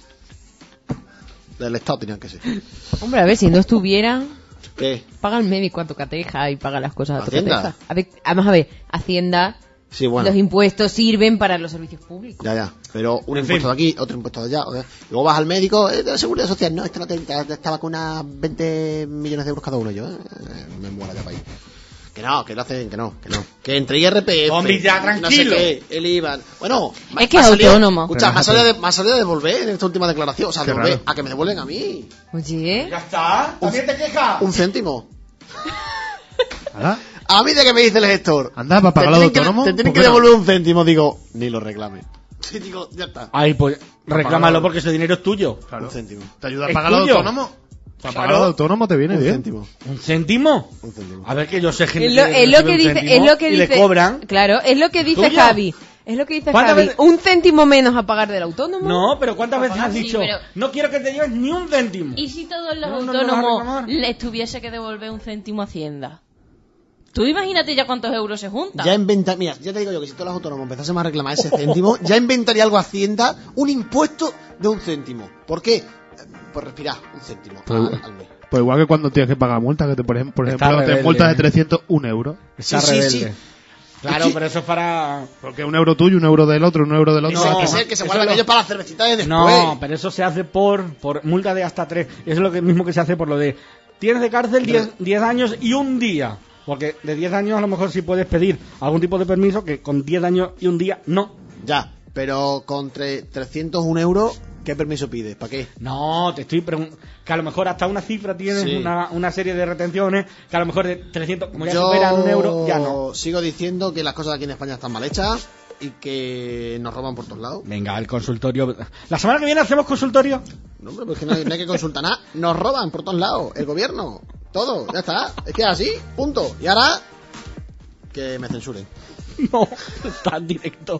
Del Estado tenían que ser. Hombre, a ver, si no estuviera, ¿Qué? paga el médico a tocateja y paga las cosas a ¿Hacienda? tocateja. A ver, vamos a ver, Hacienda, Sí, bueno. los impuestos sirven para los servicios públicos. Ya. Pero un En impuesto fin. de aquí, otro impuesto de allá. Luego vas al médico, de la seguridad social. No, este no te esta vacuna 20 millones de euros cada uno. Yo, me muero ya para ahí. Que lo hacen, que no. Que entre IRPF. Hombre, ya, no sé tranquilo. qué, el IVA. Bueno, Es que es autónomo. Escucha, me ha salido de devolver en esta última declaración. O sea, Qué devolver, raro. a que me devuelven a mí. Oye, Ya está. ¿También te quejas? Un céntimo. ¿Hala? A mí de que me dice el gestor. Anda, para pagar los autónomos. Te tienen que ¿Por qué no? devolver un céntimo. Digo, ni lo reclame. Sí, digo, ya está. Ay, pues reclámalo porque ese dinero es tuyo. Claro. Un céntimo. ¿Te ayuda a ¿Es pagar los tuyo? autónomos? Para Claro. pagar los autónomos te viene Un bien. céntimo. ¿Un céntimo? Un céntimo. A ver, que yo sé gente es lo que que recibe un dice, céntimo es lo que y dice, le cobran. claro, es lo que dice ¿Tuyo? Javi. Es lo que dice ¿Cuántas Javi. veces- Un céntimo menos a pagar del autónomo. No, pero ¿cuántas veces has Sí, dicho? pero- No quiero que te lleves ni un céntimo. ¿Y si todos los No, no me vas a autónomos reclamar. les tuviese que devolver un céntimo a Hacienda? Tú imagínate ya cuántos euros se juntan. Mira, ya te digo yo que si todos los autónomos empezásemos a reclamar ese céntimo, ya inventaría algo Hacienda, un impuesto de un céntimo. ¿Por qué? Por respirar, un céntimo al mes. Pues igual que cuando tienes que pagar multas, que por Está ejemplo te rebelde. multas de 301 euros. Está Sí, rebelde. sí. Claro, Es que- pero eso es para... Porque un euro tuyo, un euro del otro, un euro del otro. Eso No, hay que ser que se eso guardan lo- ellos para la cervecita de después. No, pero eso se hace por multa de hasta 3. Eso es lo que mismo que se hace por lo de... Tienes de cárcel 10 años y un día. Porque de 10 años a lo mejor sí puedes pedir algún tipo de permiso que con 10 años y un día no. Ya, pero con 301 euros, ¿qué permiso pides? ¿Para qué? No, te estoy preguntando... Que a lo mejor hasta una cifra tienes Sí. una serie de retenciones que a lo mejor de 300... Como ya superan un euro, ya no. sigo diciendo que las cosas aquí en España están mal hechas y que nos roban por todos lados. Venga, el consultorio... ¿La semana que viene hacemos consultorio? No, hombre, pues que no hay que consultar nada. Nos roban por todos lados. El gobierno. Todo. Ya está. Es que es así. Punto. Y ahora... que me censuren. No, está en directo.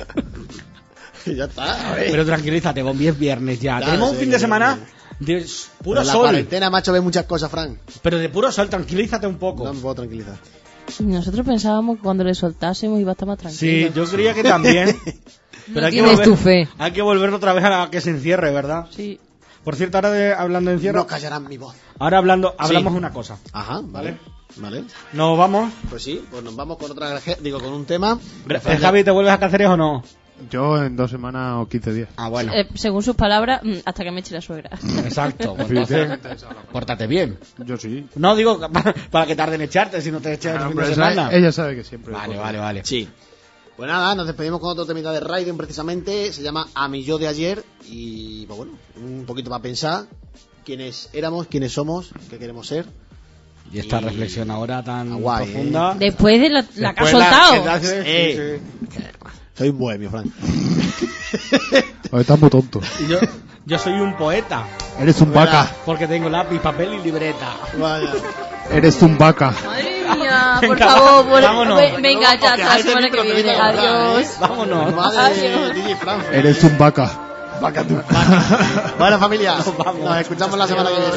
Ya está. A ver. Pero tranquilízate, Bombi, es viernes ya. Ya, Tenemos sí, un fin que de es semana viernes. de puro En la sol. cuarentena, macho, ve muchas cosas, Fran. Pero de puro sol, tranquilízate un poco. No me puedo tranquilizar. Nosotros pensábamos que cuando le soltásemos iba a estar más tranquilo. Sí, yo creía que también. Pero hay que, tienes tu fe. hay que volver otra vez a la que se encierre, ¿verdad? Sí. Por cierto, ahora hablando de encierro, No callarán mi voz. ahora hablamos una cosa. Ajá, vale. Vale. Nos vamos. Pues sí, pues nos vamos con otra... Digo, con un tema. Javi, ¿te vuelves a Cáceres o no? Yo en 2 semanas o 15 días. Ah, bueno. Según sus palabras, hasta que me eche la suegra. Exacto. Pues entonces, pórtate bien. Yo sí. No digo para que tarden en echarte, si no te echas el fin de semana. Ella sabe que siempre. Vale. Sí. Pues nada, nos despedimos con otro temita de Raiden precisamente. Se llama A mi yo de ayer. Y pues bueno, un poquito para pensar quiénes éramos, quiénes somos, qué queremos ser. Y esta reflexión ahora tan profunda. Después de la que has Después soltado. Sí. Soy un bohemio, Fran. Estás muy tonto. Y yo soy un poeta. Eres un vaca. Porque tengo lápiz, papel y libreta. Vaya. Eres un vaca. Madre mía, por Venga, favor, vámonos. venga, ya hasta la semana que viene. Adiós. Vámonos. Madre DJ Fran. Eres un vaca. Vaca tú. Bueno, familia, nos escuchamos la semana que viene.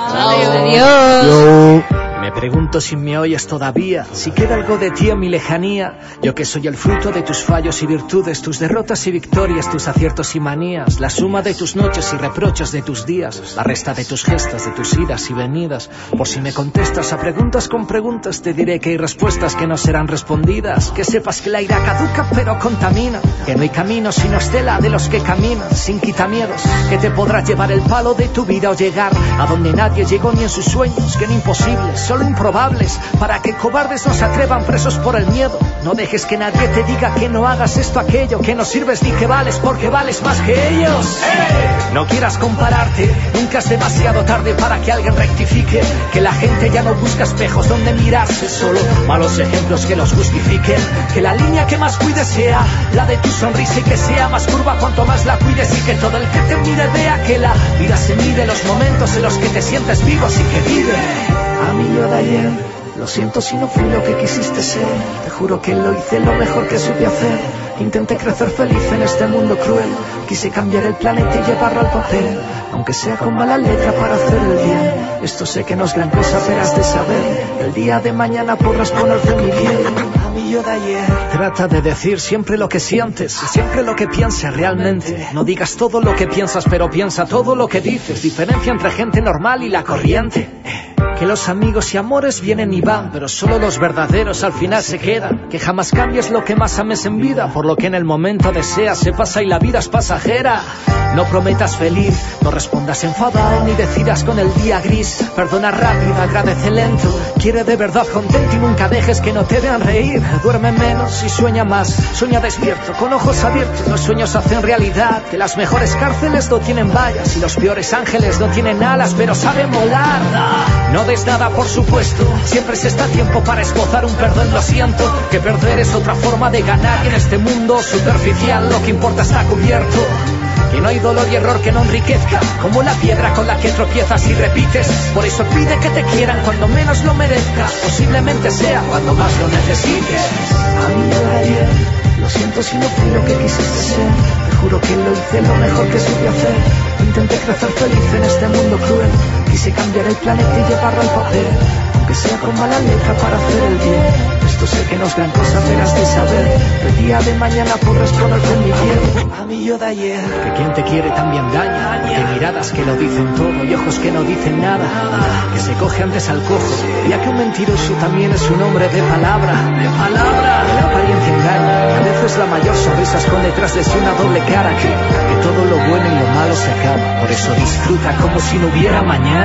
Adiós. Me pregunto si me oyes todavía, si queda algo de ti en mi lejanía. Yo que soy el fruto de tus fallos y virtudes, tus derrotas y victorias, tus aciertos y manías, la suma de tus noches y reproches de tus días, la resta de tus gestas, de tus idas y venidas. Por si me contestas a preguntas con preguntas, te diré que hay respuestas que no serán respondidas. Que sepas que la ira caduca pero contamina, que no hay camino sino estela de los que caminan sin quitamiedos, que te podrás llevar el palo de tu vida o llegar a donde nadie llegó ni en sus sueños, que no imposibles, solo improbables, para que cobardes no se atrevan presos por el miedo. No dejes que nadie te diga que no hagas esto, aquello, que no sirves ni que vales porque vales más que ellos. No quieras compararte, nunca es demasiado tarde para que alguien rectifique, que la gente ya no busca espejos donde mirarse, solo malos ejemplos que los justifiquen, que la línea que más cuides sea la de tu sonrisa y que sea más curva cuanto más la cuides, y que todo el que te mire vea que la vida se mide los momentos en los que te sientes vivos y que vive. A mí yo de ayer, lo siento si no fui lo que quisiste ser, te juro que lo hice lo mejor que supe hacer. Intenté crecer feliz en este mundo cruel, quise cambiar el planeta y llevarlo al papel, aunque sea con mala letra para hacer el bien. Esto sé que no es gran cosa, pero has de saber, el día de mañana podrás ponerte en mi piel. A mí yo de ayer. Trata de decir siempre lo que sientes, siempre lo que pienses realmente. No digas todo lo que piensas, pero piensa todo lo que dices. Diferencia entre gente normal y la corriente. Que los amigos y amores vienen y van, pero solo los verdaderos al final se quedan. Que jamás cambies lo que más ames en vida, por lo que en el momento deseas se pasa y la vida es pasajera. No prometas feliz, no respondas enfadado, ni decidas con el día gris. Perdona rápido, agradece lento, quiere de verdad contento y nunca dejes que no te vean reír. Duerme menos y sueña más, sueña despierto, con ojos abiertos. Los sueños hacen realidad, que las mejores cárceles no tienen vallas y los peores ángeles no tienen alas, pero saben volar. No des nada por supuesto, siempre se está a tiempo para esbozar un perdón, lo siento. Que perder es otra forma de ganar y en este mundo superficial lo que importa está cubierto. Que no hay dolor y error que no enriquezca, como la piedra con la que tropiezas y repites. Por eso pide que te quieran cuando menos lo merezcas, posiblemente sea cuando más lo necesites. A mí yo de ayer, lo siento si no fui lo que quisiste ser, te juro que lo hice lo mejor que supe hacer. Intenté crecer feliz en este mundo cruel, quise cambiar el planeta y llevarlo al papel, aunque sea con mala letra para hacer el bien. Esto sé que no es gran cosa, pero has de saber, el día de mañana podrás ponerte en mi piel. A mí yo de ayer. Que quien te quiere también daña, que miradas que lo dicen todo y ojos que no dicen nada, que se coge antes al cojo, ya que un mentiroso también es un hombre de palabra. Que la apariencia engaña, que a veces la mayor sonrisa esconde detrás de sí una doble cara, que todo lo bueno y lo malo se acaba. Por eso disfruta como si no hubiera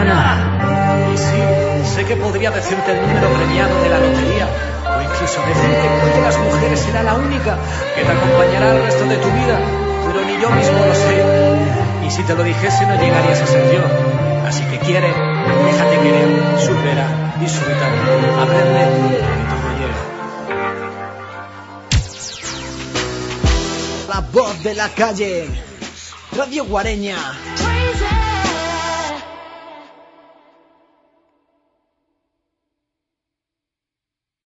mañana. Y sí, sé que podría decirte el número premiado de la lotería, o incluso decirte cuál de las mujeres será la única que te acompañará el resto de tu vida, pero ni yo mismo lo sé. Y si te lo dijese no llegarías a ser yo. Así que quiere, déjate querer, supera, disfruta, aprende y todo llega. La voz de la calle, Radio Guareña.